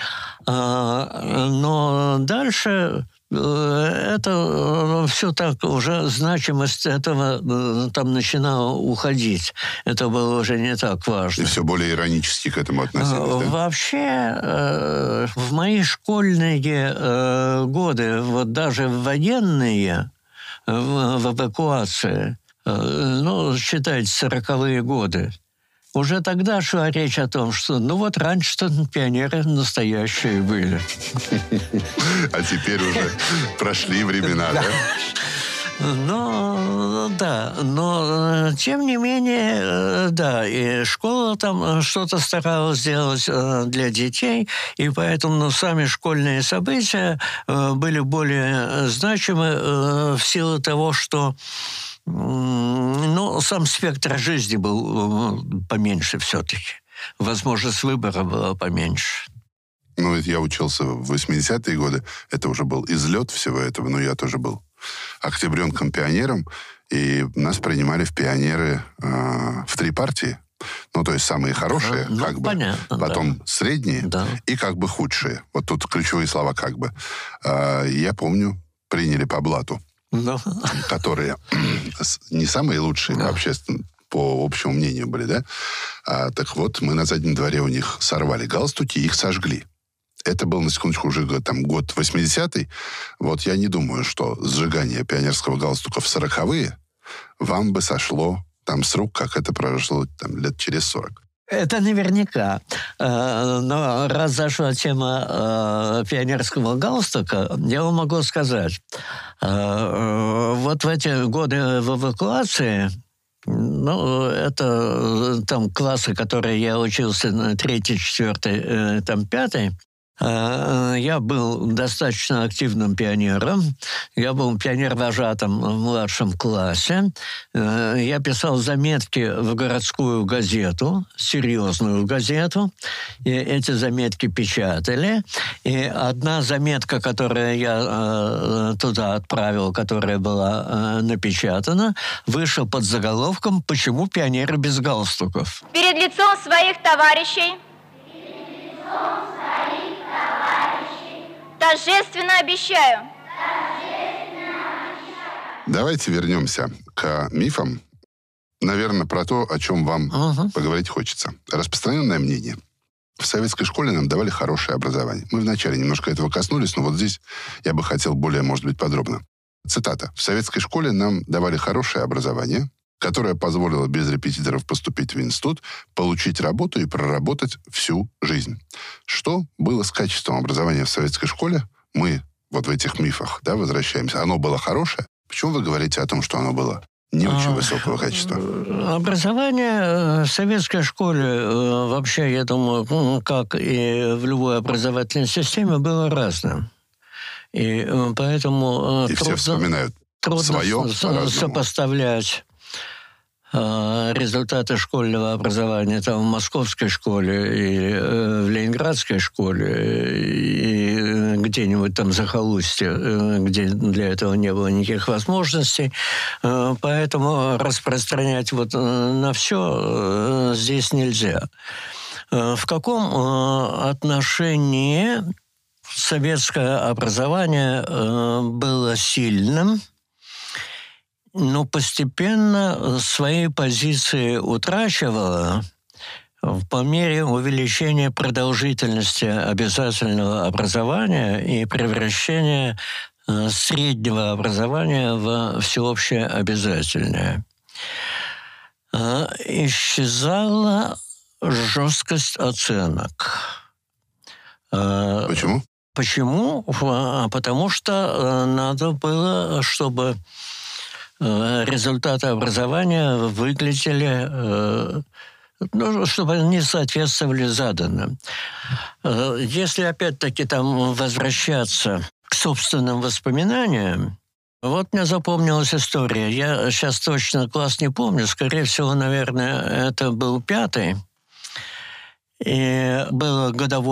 Но дальше... Это все так, уже значимость этого там начинала уходить. Это было уже не так важно. И все более иронически к этому относились, да? Вообще, в мои школьные годы, даже военные, в эвакуации, считайте, 40-е годы, уже тогда шла речь о том, что раньше-то пионеры настоящие были. А теперь уже прошли времена, да? Но тем не менее, да, и школа там что-то старалась сделать для детей, и поэтому сами школьные события были более значимы в силу того, что сам спектр жизни был поменьше все-таки. Возможность выбора была поменьше. Я учился в 80-е годы. Это уже был излет всего этого, но я тоже был октябренком-пионером, и нас принимали в пионеры в 3 партии. То есть самые хорошие, понятно, потом средние и худшие. Вот тут ключевые слова «как бы». Я помню, приняли по блату, которые не самые лучшие вообще, по общему мнению были, да? Так вот, мы на заднем дворе у них сорвали галстуки и их сожгли. Это был, на секундочку, уже год 80-й. Я не думаю, что сжигание пионерского галстука в 40-е вам бы сошло с рук, как это произошло лет через 40. Это наверняка. Но раз зашла тема пионерского галстука, я вам могу сказать, в эти годы в эвакуации, это там классы, которые я учился, 3-й, 4-й, 5-й, я был достаточно активным пионером. Я был пионер-вожатым в младшем классе. Я писал заметки в городскую газету, серьезную газету. И эти заметки печатали. И одна заметка, которую я туда отправил, которая была напечатана, вышла под заголовком «Почему пионеры без галстуков?». Перед лицом своих товарищей торжественно обещаю. Давайте вернемся к мифам. Наверное, про то, о чем вам поговорить хочется. Распространенное мнение. В советской школе нам давали хорошее образование. Мы вначале немножко этого коснулись, но здесь я бы хотел более, может быть, подробно. Цитата. «В советской школе нам давали хорошее образование, которое позволило без репетиторов поступить в институт, получить работу и проработать всю жизнь». Что было с качеством образования в советской школе? Мы в этих мифах возвращаемся. Оно было хорошее? Почему вы говорите о том, что оно было не очень высокого качества? Образование в советской школе вообще, я думаю, как и в любой образовательной системе, было разным. И поэтому все вспоминают свое сопоставлять результаты школьного образования в московской школе и в ленинградской школе и где-нибудь в захолустье, где для этого не было никаких возможностей. Поэтому распространять на все здесь нельзя. В каком отношении советское образование было сильным, но постепенно свои позиции утрачивало по мере увеличения продолжительности обязательного образования и превращения среднего образования в всеобщее обязательное. Исчезала жесткость оценок. Почему? Почему? Потому что надо было, чтобы результаты образования выглядели, чтобы они соответствовали заданным. Если опять-таки возвращаться к собственным воспоминаниям, мне запомнилась история. Я сейчас точно класс не помню. Скорее всего, наверное, это был 5-й. И была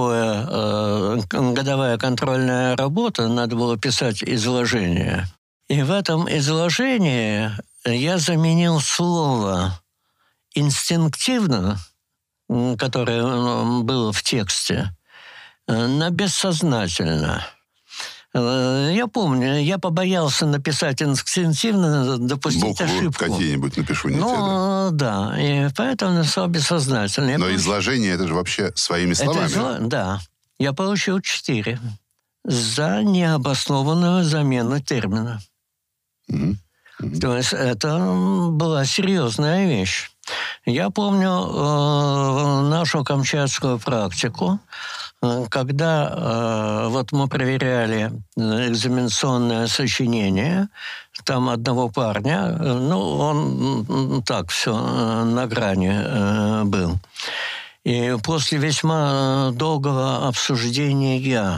годовая контрольная работа, надо было писать изложение. И в этом изложении я заменил слово «инстинктивно», которое было в тексте, на «бессознательно». Я помню, я побоялся написать инстинктивно, допустить ошибку. Буквы какие-нибудь напишу, не те, да? Да, и поэтому написал бессознательно. Но изложение, это же вообще своими словами. Да. Я получил 4 за необоснованную замену термина. То есть это была серьезная вещь. Я помню нашу камчатскую практику, когда вот мы проверяли экзаменационное сочинение, там одного парня, ну, он так все на грани был. И после весьма долгого обсуждения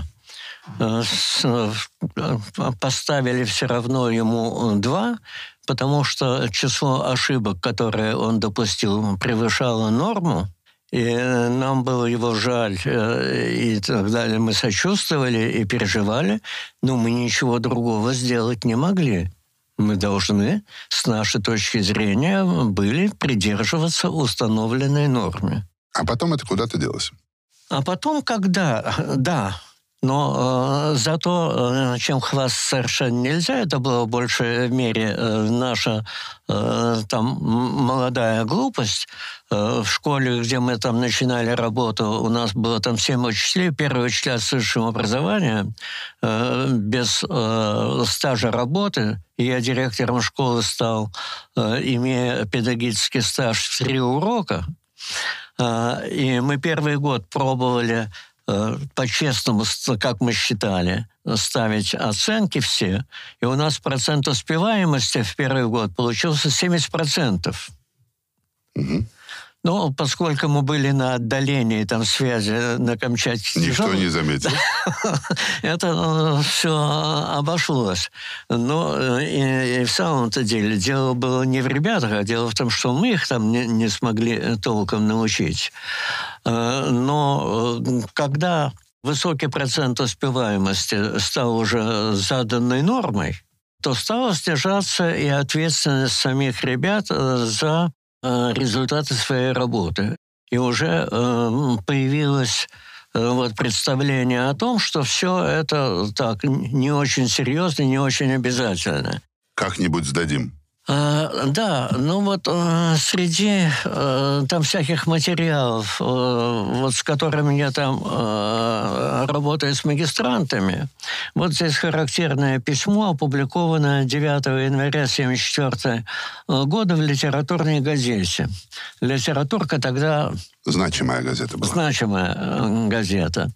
поставили все равно ему 2, потому что число ошибок, которые он допустил, превышало норму. И нам было его жаль, и так далее. Мы сочувствовали и переживали, но мы ничего другого сделать не могли. Мы должны, с нашей точки зрения, были придерживаться установленной норме. А потом это куда-то делось? А потом, когда... Да. Но зато, чем хвастаться совершенно нельзя, это было в большей мере наша там молодая глупость. В школе, где мы там начинали работу, у нас было там 7 учителей, первые учителя с высшим образованием, без стажа работы. И я директором школы стал, имея педагогический стаж в 3 урока. И мы первый год пробовали по-честному, как мы считали, ставить оценки все. И у нас процент успеваемости в первый год получился 70%. Угу. Но поскольку мы были на отдалении там связи на Камчатке... Никто не заметил. Это все обошлось. Но и в самом-то деле дело было не в ребятах, а дело в том, что мы их там не смогли толком научить. Но когда высокий процент успеваемости стал уже заданной нормой, то стала снижаться и ответственность самих ребят за результаты своей работы. И уже появилось вот представление о том, что все это так не очень серьезно, не очень обязательно. Как-нибудь сдадим. Да, ну вот среди там всяких материалов, вот с которыми я там работаю с магистрантами, вот здесь характерное письмо, опубликованное 9 января 1974 года в литературной газете. Литературка тогда... Значимая газета была. Значимая газета.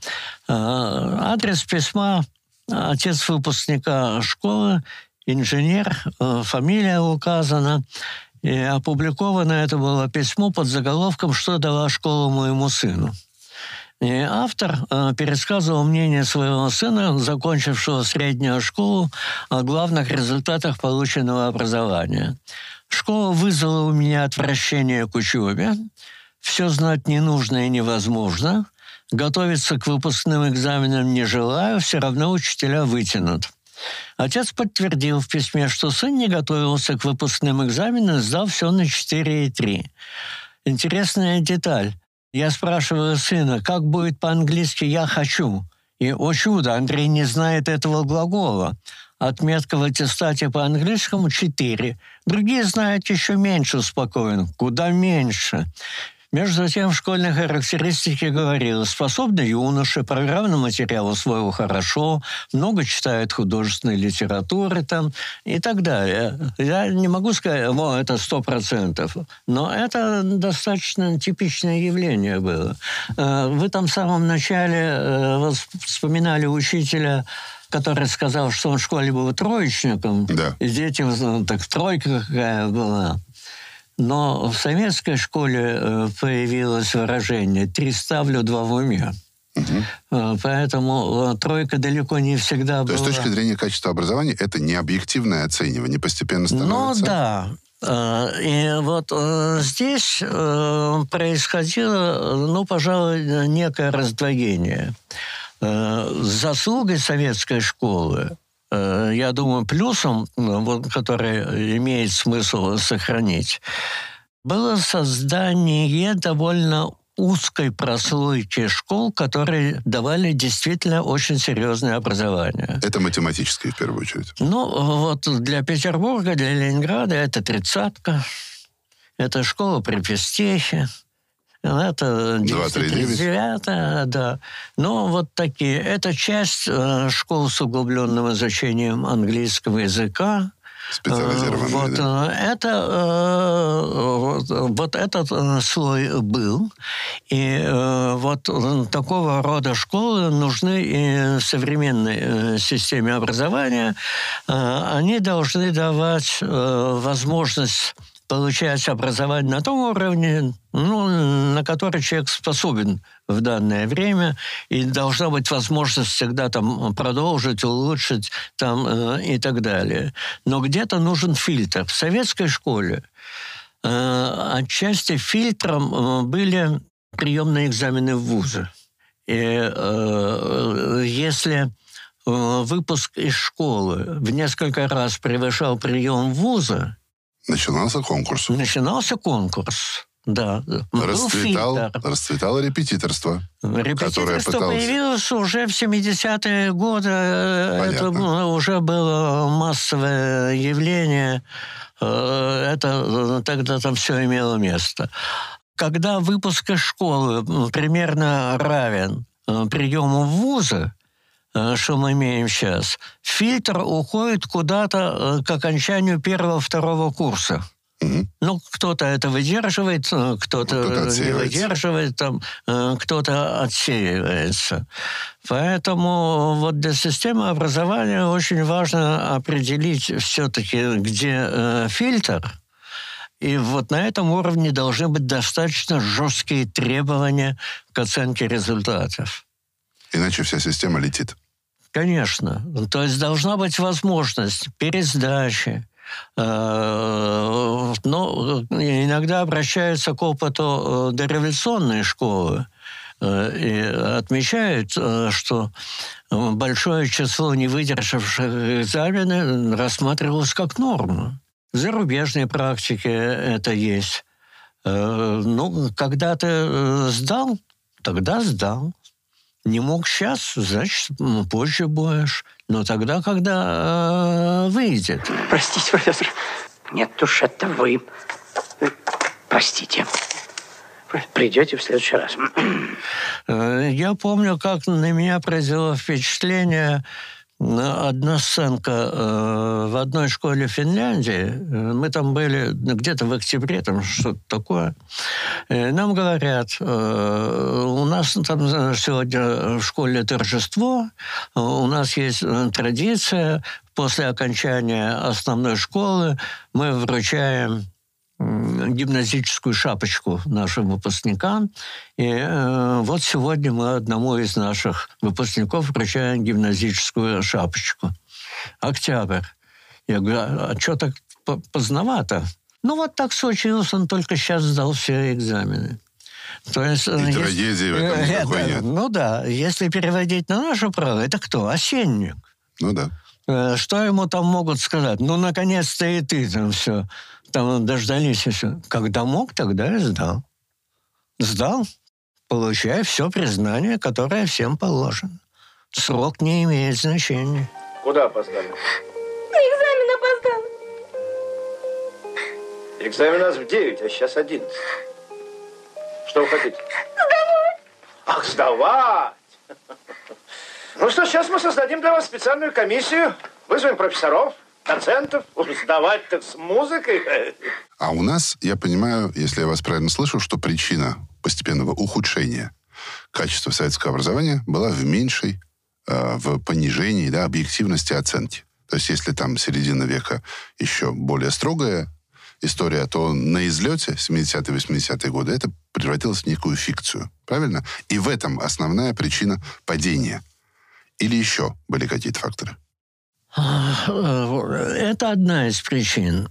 Адрес письма: отец выпускника школы, инженер, фамилия указана. И опубликовано это было письмо под заголовком «Что дала школа моему сыну?». И автор пересказывал мнение своего сына, закончившего среднюю школу, о главных результатах полученного образования. «Школа вызвала у меня отвращение к учебе. Все знать не нужно и невозможно. Готовиться к выпускным экзаменам не желаю, все равно учителя вытянут». Отец подтвердил в письме, что сын не готовился к выпускным экзаменам, сдал все на 4,3. Интересная деталь. Я спрашиваю сына, как будет по-английски «я хочу». И, о чудо, Андрей не знает этого глагола. Отметка в аттестате по английскому 4. Другие знают еще меньше спокойно. Куда меньше? Между тем, в школьной характеристике говорилось: способный юноша, программный материал усвоил хорошо, много читает художественной литературы там и так далее. Я не могу сказать, это 100%, но это достаточно типичное явление было. Вы там в самом начале вспоминали учителя, который сказал, что он в школе был троечником, да. И дети, так тройка какая была. Но в советской школе появилось выражение «3 ставлю, 2 в уме». Угу. Поэтому тройка далеко не всегда была... То есть с точки зрения качества образования это не объективное оценивание, постепенно становится... Ну да. И вот здесь происходило, пожалуй, некое раздвоение. Заслугой советской школы, я думаю, плюсом, который имеет смысл сохранить, было создание довольно узкой прослойки школ, которые давали действительно очень серьезное образование. Это математическое, в первую очередь. Для Петербурга, для Ленинграда это 30-ка, это школа при Пестехе, это 239, да. Но такие. Это часть школ с углубленным изучением английского языка. Специализированные, вот этот слой был. И вот такого рода школы нужны и в современной системе образования. Они должны давать возможность получать образование на том уровне, на который человек способен в данное время, и должна быть возможность всегда там продолжить, улучшить там, и так далее. Но где-то нужен фильтр. В советской школе отчасти фильтром были приемные экзамены в вузы. И если выпуск из школы в несколько раз превышал прием вуза, начинался конкурс. Да. Расцветало репетиторство. Репетиторство появилось уже в 70-е годы. Это уже было массовое явление. Это тогда там все имело место. Когда выпуск из школы примерно равен приему в вузы, что мы имеем сейчас, фильтр уходит куда-то к окончанию 1-2 курса. Ну, кто-то это выдерживает, кто-то не выдерживает, там, кто-то отсеивается. Поэтому вот для системы образования очень важно определить все-таки, где фильтр. И вот на этом уровне должны быть достаточно жесткие требования к оценке результатов. Иначе вся система летит. Конечно. То есть должна быть возможность пересдачи. Но иногда обращаются к опыту дореволюционной школы и отмечают, что большое число не выдержавших экзамены рассматривалось как норма. В зарубежной практике это есть. Когда ты сдал, тогда сдал. Не мог сейчас, значит, позже будешь. Но тогда, когда выйдет. Простите, профессор. Нет уж, это вы. Простите. Придете в следующий раз. Я помню, как на меня произвело впечатление одна сценка в одной школе в Финляндии. Мы там были где-то в октябре, там что-то такое. Нам говорят, у нас там сегодня в школе торжество, у нас есть традиция, после окончания основной школы мы вручаем гимназическую шапочку нашим выпускникам. И вот сегодня мы одному из наших выпускников вручаем гимназическую шапочку. Октябрь. Я говорю, а что так поздновато? Ну, вот так случилось, он только сейчас сдал все экзамены. То есть, трагедии в этом никакой нет. Ну да, если переводить на наше право, это кто? Осенник. Ну да. Что ему там могут сказать? Ну, наконец-то и ты там все. Там дождались и все. Когда мог, тогда и сдал. Сдал, получая все признание, которое всем положено. Срок не имеет значения. Куда опоздали? На экзамен опоздала. Экзамен у нас в 9, а сейчас 11. Что вы хотите? Сдавать. Ах, сдавать! Ну что, сейчас мы создадим для вас специальную комиссию, вызовем профессоров, доцентов, сдавать-то с музыкой. А у нас, я понимаю, если я вас правильно слышу, что причина постепенного ухудшения качества советского образования была в понижении, объективности оценки. То есть если там середина века еще более строгая история, то на излете 70-е, 80-е годы это превратилось в некую фикцию. Правильно? И в этом основная причина падения. Или еще были какие-то факторы? Это одна из причин.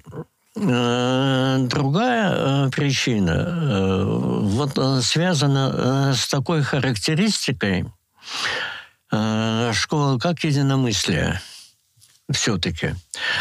Другая причина связана с такой характеристикой школы, как единомыслие. Все-таки.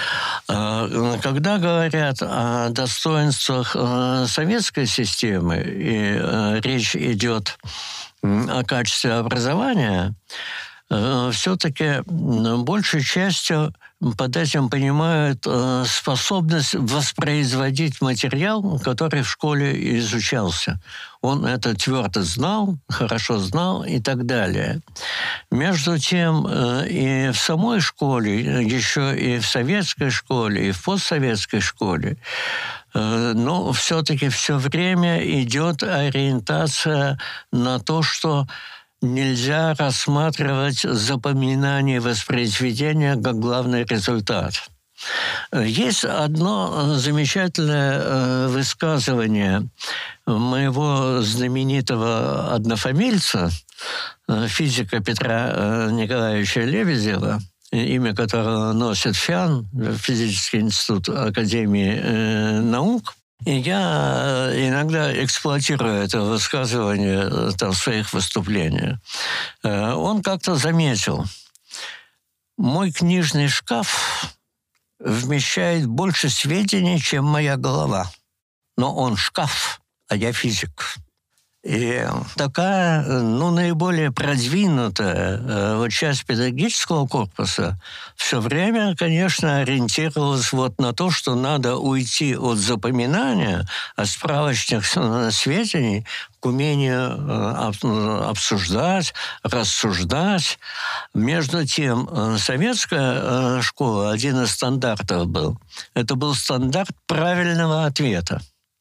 Когда говорят о достоинствах советской системы, и речь идет о качестве образования, все-таки большей частью под этим понимают способность воспроизводить материал, который в школе изучался. Он это твердо знал, хорошо знал и так далее. Между тем, и в самой школе, еще и в советской школе, и в постсоветской школе, но все-таки все время идет ориентация на то, что нельзя рассматривать запоминание воспроизведения как главный результат. Есть одно замечательное высказывание моего знаменитого однофамильца, физика Петра Николаевича Лебедева, имя которого носит ФИАН, Физический институт Академии наук. И я иногда эксплуатирую это высказывание в своих выступлениях. Он как-то заметил: мой книжный шкаф вмещает больше сведений, чем моя голова. Но он шкаф, а я физик. И такая, наиболее продвинутая часть педагогического корпуса все время, конечно, ориентировалась на то, что надо уйти от запоминания, от справочных сведений к умению обсуждать, рассуждать. Между тем, советская школа, один из стандартов был. Это был стандарт правильного ответа.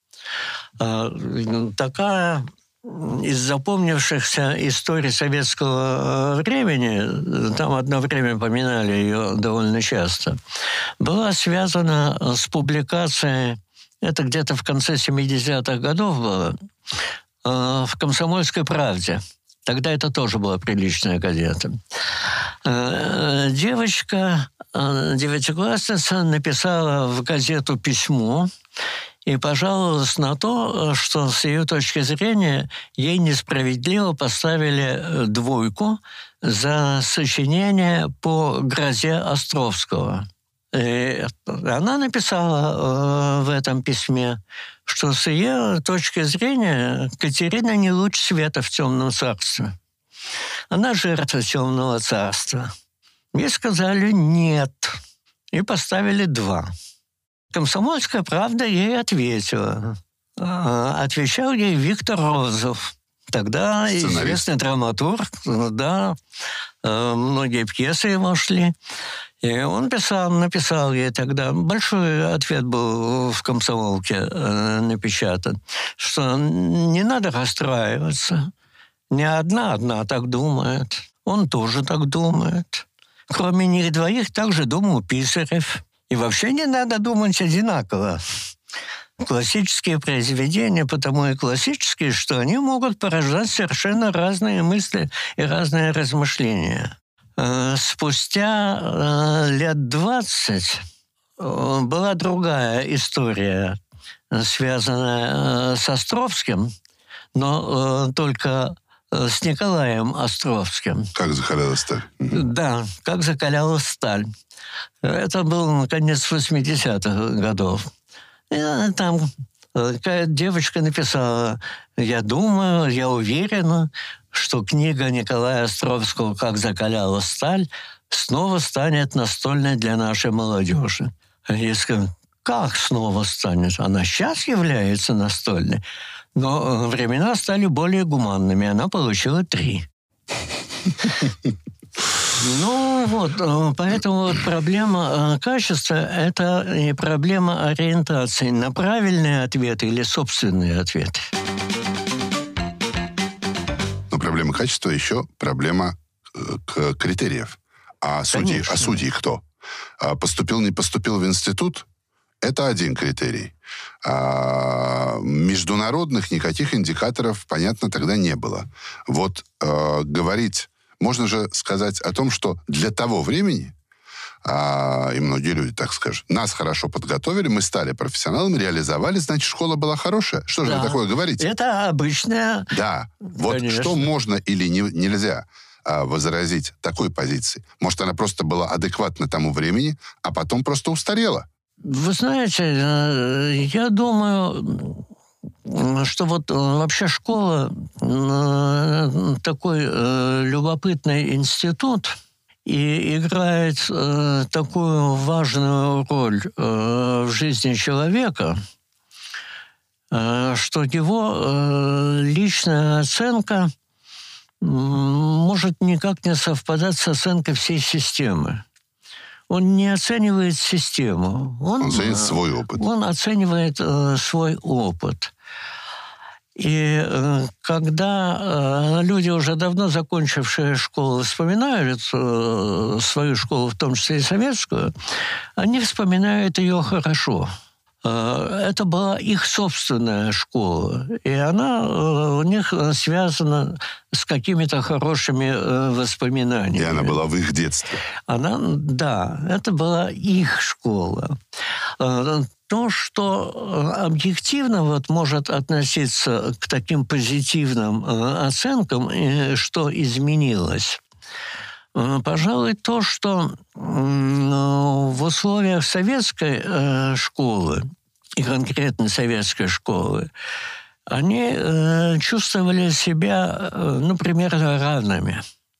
Такая из запомнившихся историй советского времени, там одно время поминали ее довольно часто, была связана с публикацией, это где-то в конце 70-х годов было, в «Комсомольской правде». Тогда это тоже была приличная газета. Девочка, девятиклассница, написала в газету письмо и пожаловалась на то, что с ее точки зрения ей несправедливо поставили 2 за сочинение по «Грозе» Островского. И она написала в этом письме, что с ее точки зрения Катерина не луч света в темном царстве. Она жертва темного царства. Ей сказали «нет» и поставили 2. «Комсомольская правда» ей ответила. Отвечал ей Виктор Розов. Тогда известный драматург, да, многие пьесы его шли. И он написал ей тогда, большой ответ был в «Комсомолке» напечатан, что не надо расстраиваться. Не одна так думает. Он тоже так думает. Кроме них 2 также думал Писарев. И вообще не надо думать одинаково. Классические произведения потому и классические, что они могут порождать совершенно разные мысли и разные размышления. Спустя лет 20 была другая история, связанная с Островским, но только с Николаем Островским. «Как закалялась сталь». Да, «Как закалялась сталь». Это был конец 80-х годов. И там какая девочка написала: «Я думаю, я уверена, что книга Николая Островского «Как закалялась сталь» снова станет настольной для нашей молодежи». Я сказал: как снова станет? Она сейчас является настольной. Но времена стали более гуманными. Она получила 3. Поэтому проблема качества – это и проблема ориентации на правильные ответы или собственные ответы. Но проблема качества еще проблема критериев. А судьи кто? Поступил, не поступил в институт – это один критерий. А международных никаких индикаторов, понятно, тогда не было. Говорить... Можно же сказать о том, что для того времени, и многие люди так скажут, нас хорошо подготовили, мы стали профессионалами, реализовали, значит, школа была хорошая. Что же вы такое говорите? Это обычная... Да. Конечно. Что можно или нельзя возразить такой позиции? Может, она просто была адекватна тому времени, а потом просто устарела? Вы знаете, я думаю... что вообще школа такой любопытный институт и играет такую важную роль в жизни человека, что его личная оценка может никак не совпадать с оценкой всей системы. Он не оценивает систему. Он оценивает свой опыт. Он оценивает свой опыт. И когда люди, уже давно закончившие школу, вспоминают свою школу, в том числе и советскую, они вспоминают ее хорошо. Это была их собственная школа, и она у них связана с какими-то хорошими воспоминаниями. И она была в их детстве. Да, это была их школа. То, что объективно может относиться к таким позитивным оценкам, что изменилось, пожалуй, то, что в условиях советской школы, и конкретно советской школы, они чувствовали себя, примерно равными.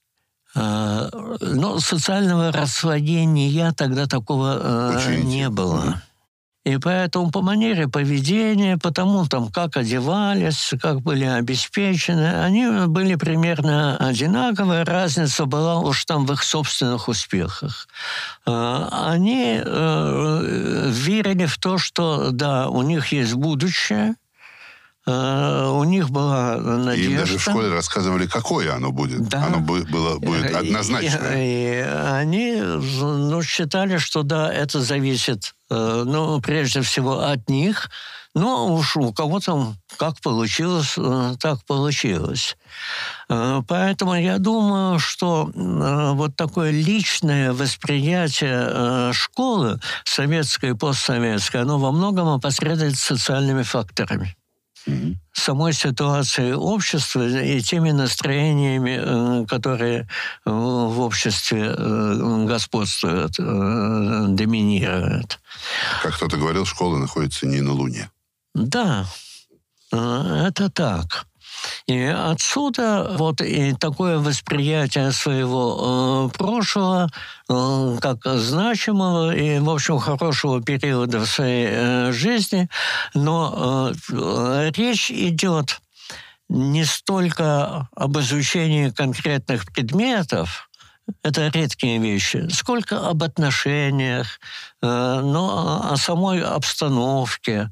Но социального расслоения тогда такого не было. И поэтому по манере поведения, по тому, как одевались, как были обеспечены, они были примерно одинаковые. Разница была уж в их собственных успехах. Они верили в то, что, да, у них есть будущее, у них была надежда. Им даже в школе рассказывали, какое оно будет. Да. Оно будет однозначное. И они считали, что да, это зависит, прежде всего от них. Но уж у кого-то как получилось, так получилось. Поэтому я думаю, что вот такое личное восприятие школы, советской и постсоветской, оно во многом опосредует социальными факторами. Самой ситуацией общества и теми настроениями, которые в обществе господствуют, доминируют. Как кто-то говорил, школа находится не на Луне. Да, это так. И отсюда и такое восприятие своего прошлого как значимого и, в общем, хорошего периода в своей жизни. Но речь идет не столько об изучении конкретных предметов, это редкие вещи, сколько об отношениях, о самой обстановке.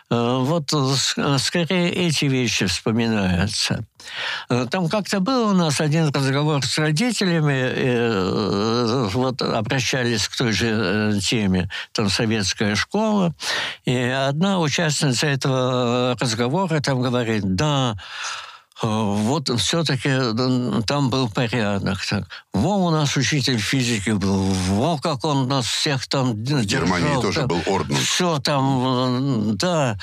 Скорее эти вещи вспоминаются. Там как-то был у нас один разговор с родителями, обращались к той же теме, советская школа, и одна участница этого разговора говорит, да, все-таки там был порядок. У нас учитель физики был, как он нас всех там держал. В Германии тоже был орден. Все там, да,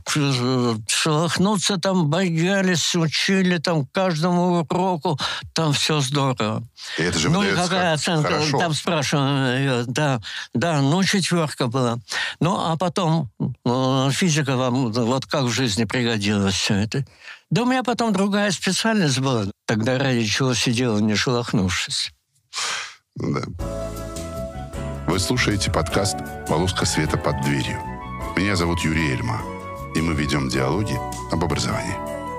шелохнуться боялись, учили каждому уроку, там все здорово. И это же и какая оценка? Хорошо. Там спрашиваем, да, 4 была. А потом физика вам как в жизни пригодилась все это? Да у меня потом другая специальность была. Тогда ради чего сидела, не шелохнувшись. Да. Вы слушаете подкаст «Полоска света под дверью». Меня зовут Юрий Эльма, и мы ведем диалоги об образовании.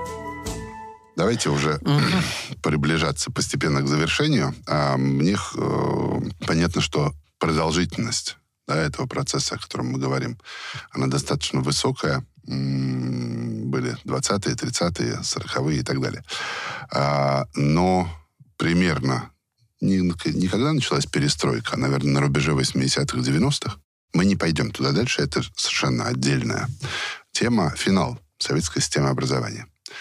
Давайте уже приближаться постепенно к завершению. Мне понятно, что продолжительность этого процесса, о котором мы говорим, она достаточно высокая. Были 20-е, 30-е, 40-е и так далее. Но примерно не когда началась перестройка, а, наверное, на рубеже 80-х, 90-х. Мы не пойдем туда дальше, это совершенно отдельная тема, финал советской системы образования.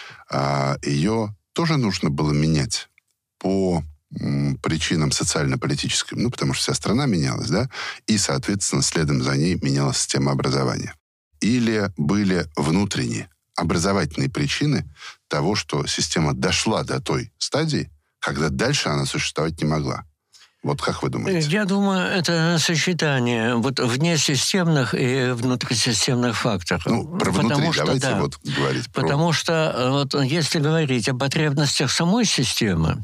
Ее тоже нужно было менять по причинам социально-политическим, потому что вся страна менялась, да, и, соответственно, следом за ней менялась система образования. Или были внутренние образовательные причины того, что система дошла до той стадии, когда дальше она существовать не могла. Как вы думаете? Я думаю, это сочетание внесистемных и внутрисистемных факторов. Про внутри давайте говорить. Потому что если говорить о потребностях самой системы,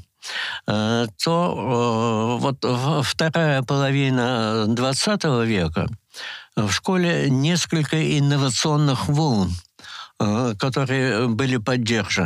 то вторая половина 20 века в школе несколько инновационных волн, которые были поддержаны.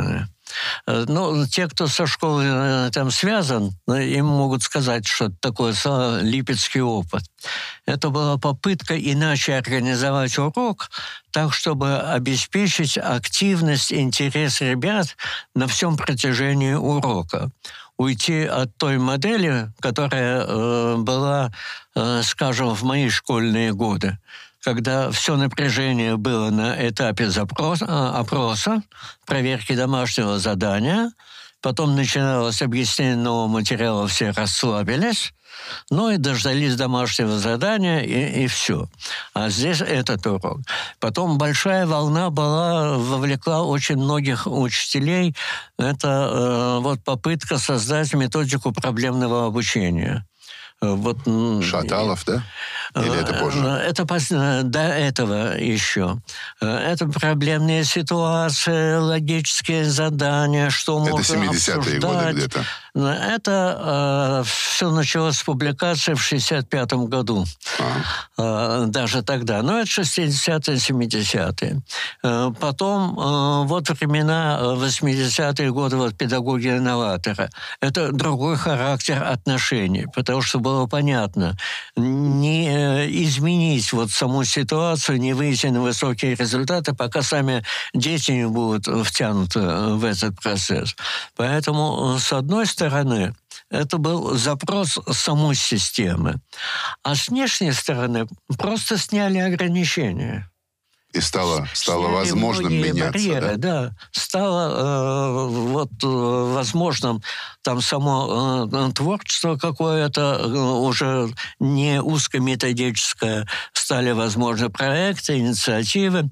Ну, те, кто со школой там связан, им могут сказать, что это такое липецкий опыт. Это была попытка иначе организовать урок, так, чтобы обеспечить активность и интерес ребят на всем протяжении урока. Уйти от той модели, которая была, скажем, в мои школьные годы, когда все напряжение было на этапе опроса, проверки домашнего задания, потом начиналось объяснение нового материала, все расслабились, ну и дождались домашнего задания, и все. А здесь этот урок. Потом большая волна вовлекла очень многих учителей. Это вот попытка создать методику проблемного обучения. Вот, Шаталов, да? Или это позже? Это до этого еще. Это проблемные ситуации, логические задания, что можно обсуждать. Это 70-е годы где-то? Это все началось с публикации в 1965 году. Даже тогда. Но это 60-е, 70-е. Потом вот времена 80-е годы, вот педагоги-инноваторы. Это другой характер отношений, потому что было понятно, не изменить вот саму ситуацию, не выйти на высокие результаты, пока сами дети не будут втянуты в этот процесс. Поэтому, с одной стороны, это был запрос самой системы. А с внешней стороны просто сняли ограничения. И стало возможным меняться. Барьеры, да. Стало возможным там само творчество какое-то, уже не узкометодическое, стали возможны проекты, инициативы.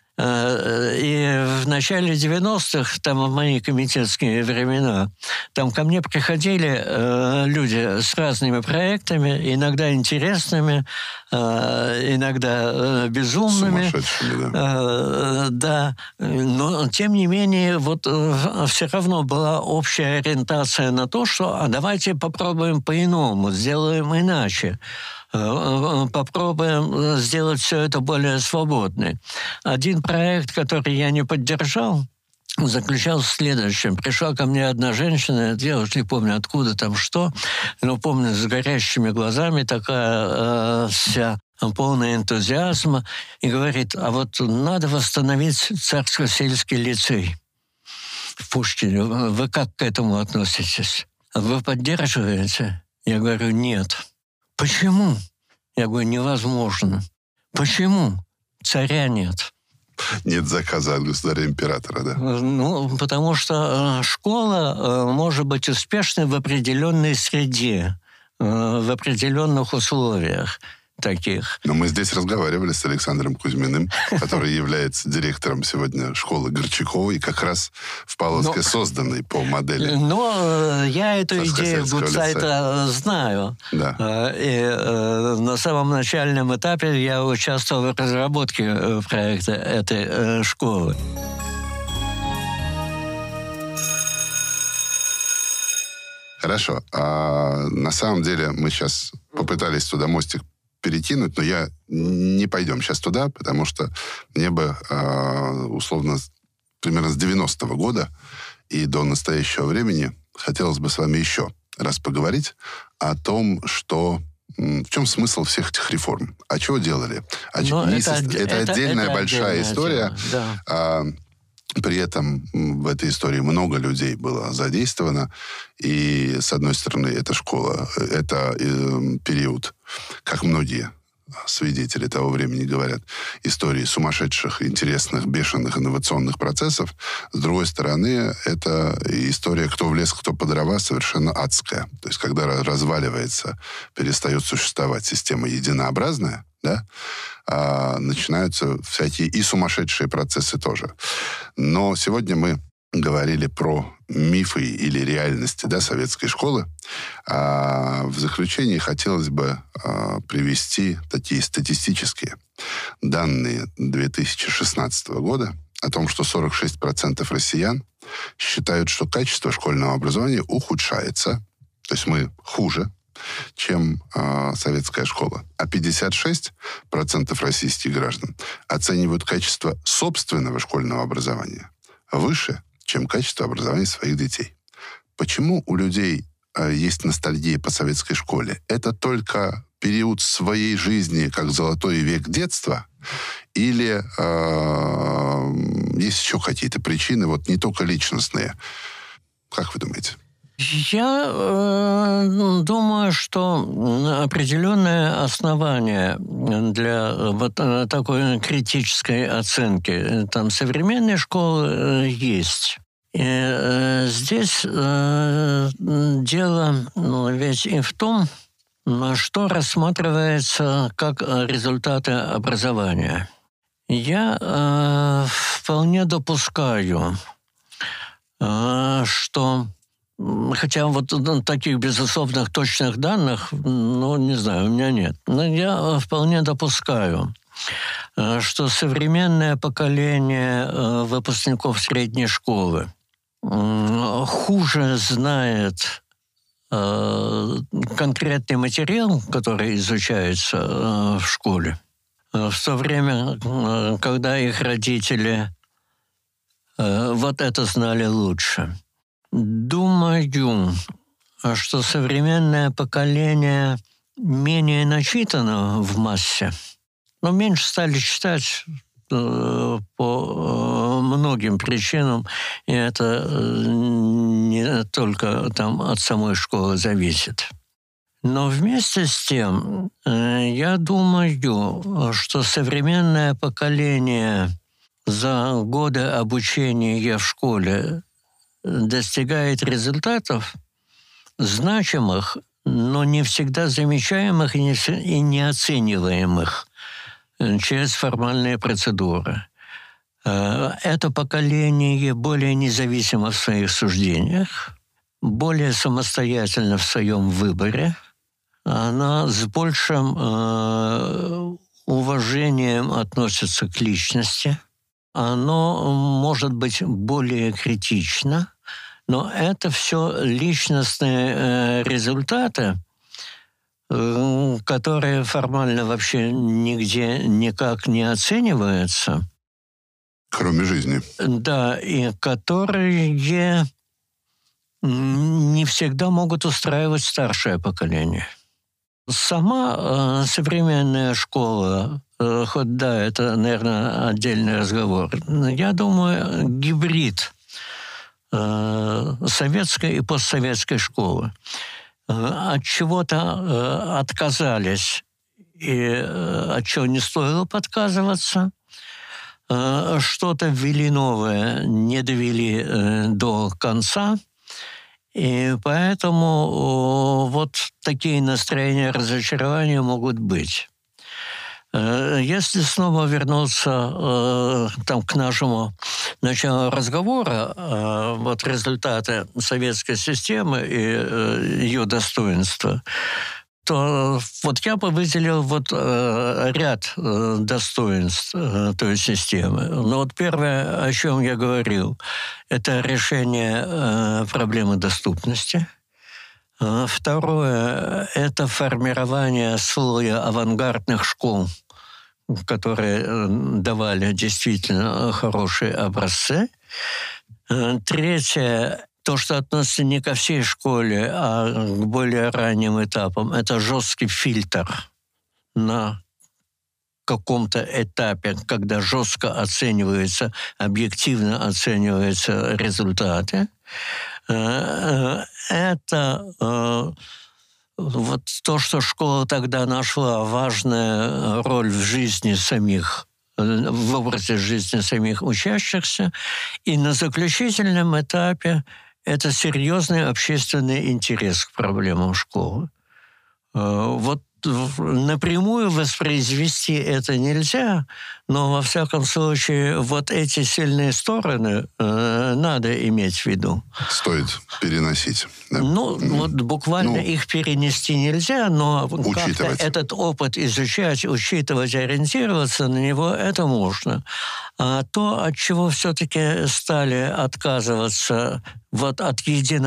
И в начале 90-х, там в мои комитетские времена, там ко мне приходили люди с разными проектами, иногда интересными, иногда безумными. Сумасшедшими, да. Но, тем не менее, вот все равно была общая ориентация на то, что давайте попробуем по-иному, сделаем иначе. Попробуем сделать все это более свободно. Один проект, который я не поддержал, заключался в следующем. Пришла ко мне одна женщина, я уж не помню откуда там что, но помню, с горящими глазами, такая вся полная энтузиазма, и говорит, а вот надо восстановить Царско-сельский лицей в Пушкине. Вы как к этому относитесь? Вы поддерживаете? Я говорю, нет. Почему? Я говорю, невозможно. Почему? Царя нет. Нет заказа от государя-императора, да? Ну, потому что школа может быть успешной в определенной среде, в определенных условиях таких. Но мы здесь разговаривали с Александром Кузьминым, который является директором сегодня школы Горчакова, и как раз в Полоцке созданной по модели. Но я эту идею Гудзайта знаю. Да. И на самом начальном этапе я участвовал в разработке проекта этой школы. Хорошо. На самом деле мы сейчас попытались туда мостик перекинуть, но не пойдем сейчас туда, потому что мне бы, условно, примерно с 90-го года и до настоящего времени хотелось бы с вами еще раз поговорить о том, что в чем смысл всех этих реформ? А чего делали? Это отдельная большая история. Да. При этом в этой истории много людей было задействовано. И, с одной стороны, эта школа, это период, как многие свидетели того времени говорят, истории сумасшедших, интересных, бешеных инновационных процессов. С другой стороны, это история «кто в лес, кто по дрова» совершенно адская. То есть, когда разваливается, перестает существовать система единообразная, да, начинаются всякие и сумасшедшие процессы тоже. Но сегодня мы говорили про мифы или реальности, да, советской школы. В заключении хотелось бы привести такие статистические данные 2016 года о том, что 46% россиян считают, что качество школьного образования ухудшается. То есть мы хуже, чем советская школа. А 56% российских граждан оценивают качество собственного школьного образования выше, чем качество образования своих детей. Почему у людей есть ностальгия по советской школе? Это только период своей жизни, как золотой век детства, или есть еще какие-то причины, вот не только личностные? Как вы думаете? Я думаю, что определенное основание для вот такой критической оценки там современной школы есть. И здесь дело ведь и в том, что рассматривается как результаты образования. Я вполне допускаю, что, хотя вот таких безусловных точных данных, не знаю, у меня нет, но я вполне допускаю, что современное поколение выпускников средней школы хуже знает конкретный материал, который изучается в школе, в то время, когда их родители вот это знали лучше. Думаю, что современное поколение менее начитано в массе, но меньше стали читать по многим причинам, и это не только там от самой школы зависит. Но вместе с тем, я думаю, что современное поколение за годы обучения в школе достигает результатов значимых, но не всегда замечаемых и неоцениваемых через формальные процедуры. Это поколение более независимо в своих суждениях, более самостоятельно в своем выборе, она с большим уважением относится к личности, оно может быть более критично, но это все личностные результаты, которые формально вообще нигде никак не оцениваются. Кроме жизни. Да, и которые не всегда могут устраивать старшее поколение. Сама современная школа, хоть да, это, наверное, отдельный разговор, я думаю, гибрид советской и постсоветской школы. От чего-то отказались, и от чего не стоило подказываться. Что-то ввели новое, не довели до конца. И поэтому вот такие настроения разочарования могут быть. Если снова вернуться там, к нашему началу разговора, вот результаты советской системы и ее достоинства, то вот я бы выделил вот ряд достоинств той системы. Но вот первое, о чем я говорил, это решение проблемы доступности. Второе – это формирование слоя авангардных школ, которые давали действительно хорошие образцы. Третье – то, что относится не ко всей школе, а к более ранним этапам, это жесткий фильтр на каком-то этапе, когда жестко оцениваются, объективно оцениваются результаты. Это вот то, что школа тогда нашла важную роль в жизни самих, в образе жизни самих учащихся. И на заключительном этапе это серьезный общественный интерес к проблемам школы. Вот напрямую воспроизвести это нельзя, но, во всяком случае, вот эти сильные стороны надо иметь в виду. Стоит переносить. Да? Вот буквально их перенести нельзя, но как-то этот опыт изучать, учитывать, ориентироваться на него, это можно. А то, от чего все-таки стали отказываться вот от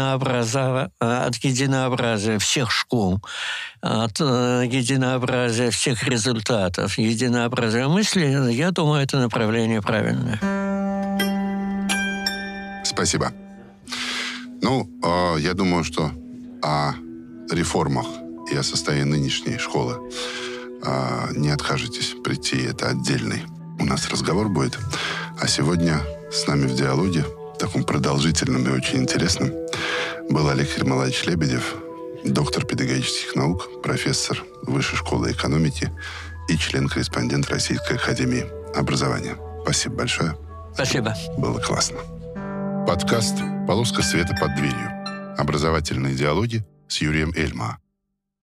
единообразия всех школ, от единообразия всех результатов, единообразия мысли, я думаю, это направление правильное. Спасибо. Ну, я думаю, что о реформах и о состоянии нынешней школы не откажетесь прийти. Это отдельный у нас разговор будет. А сегодня с нами в диалоге, таком продолжительном и очень интересном, был Олег Ермолаевич Лебедев, доктор педагогических наук, профессор Высшей школы экономики и член-корреспондент Российской академии образования. Спасибо большое. Спасибо. Было классно. Подкаст «Полоска света под дверью». Образовательные диалоги с Юрием Эльма.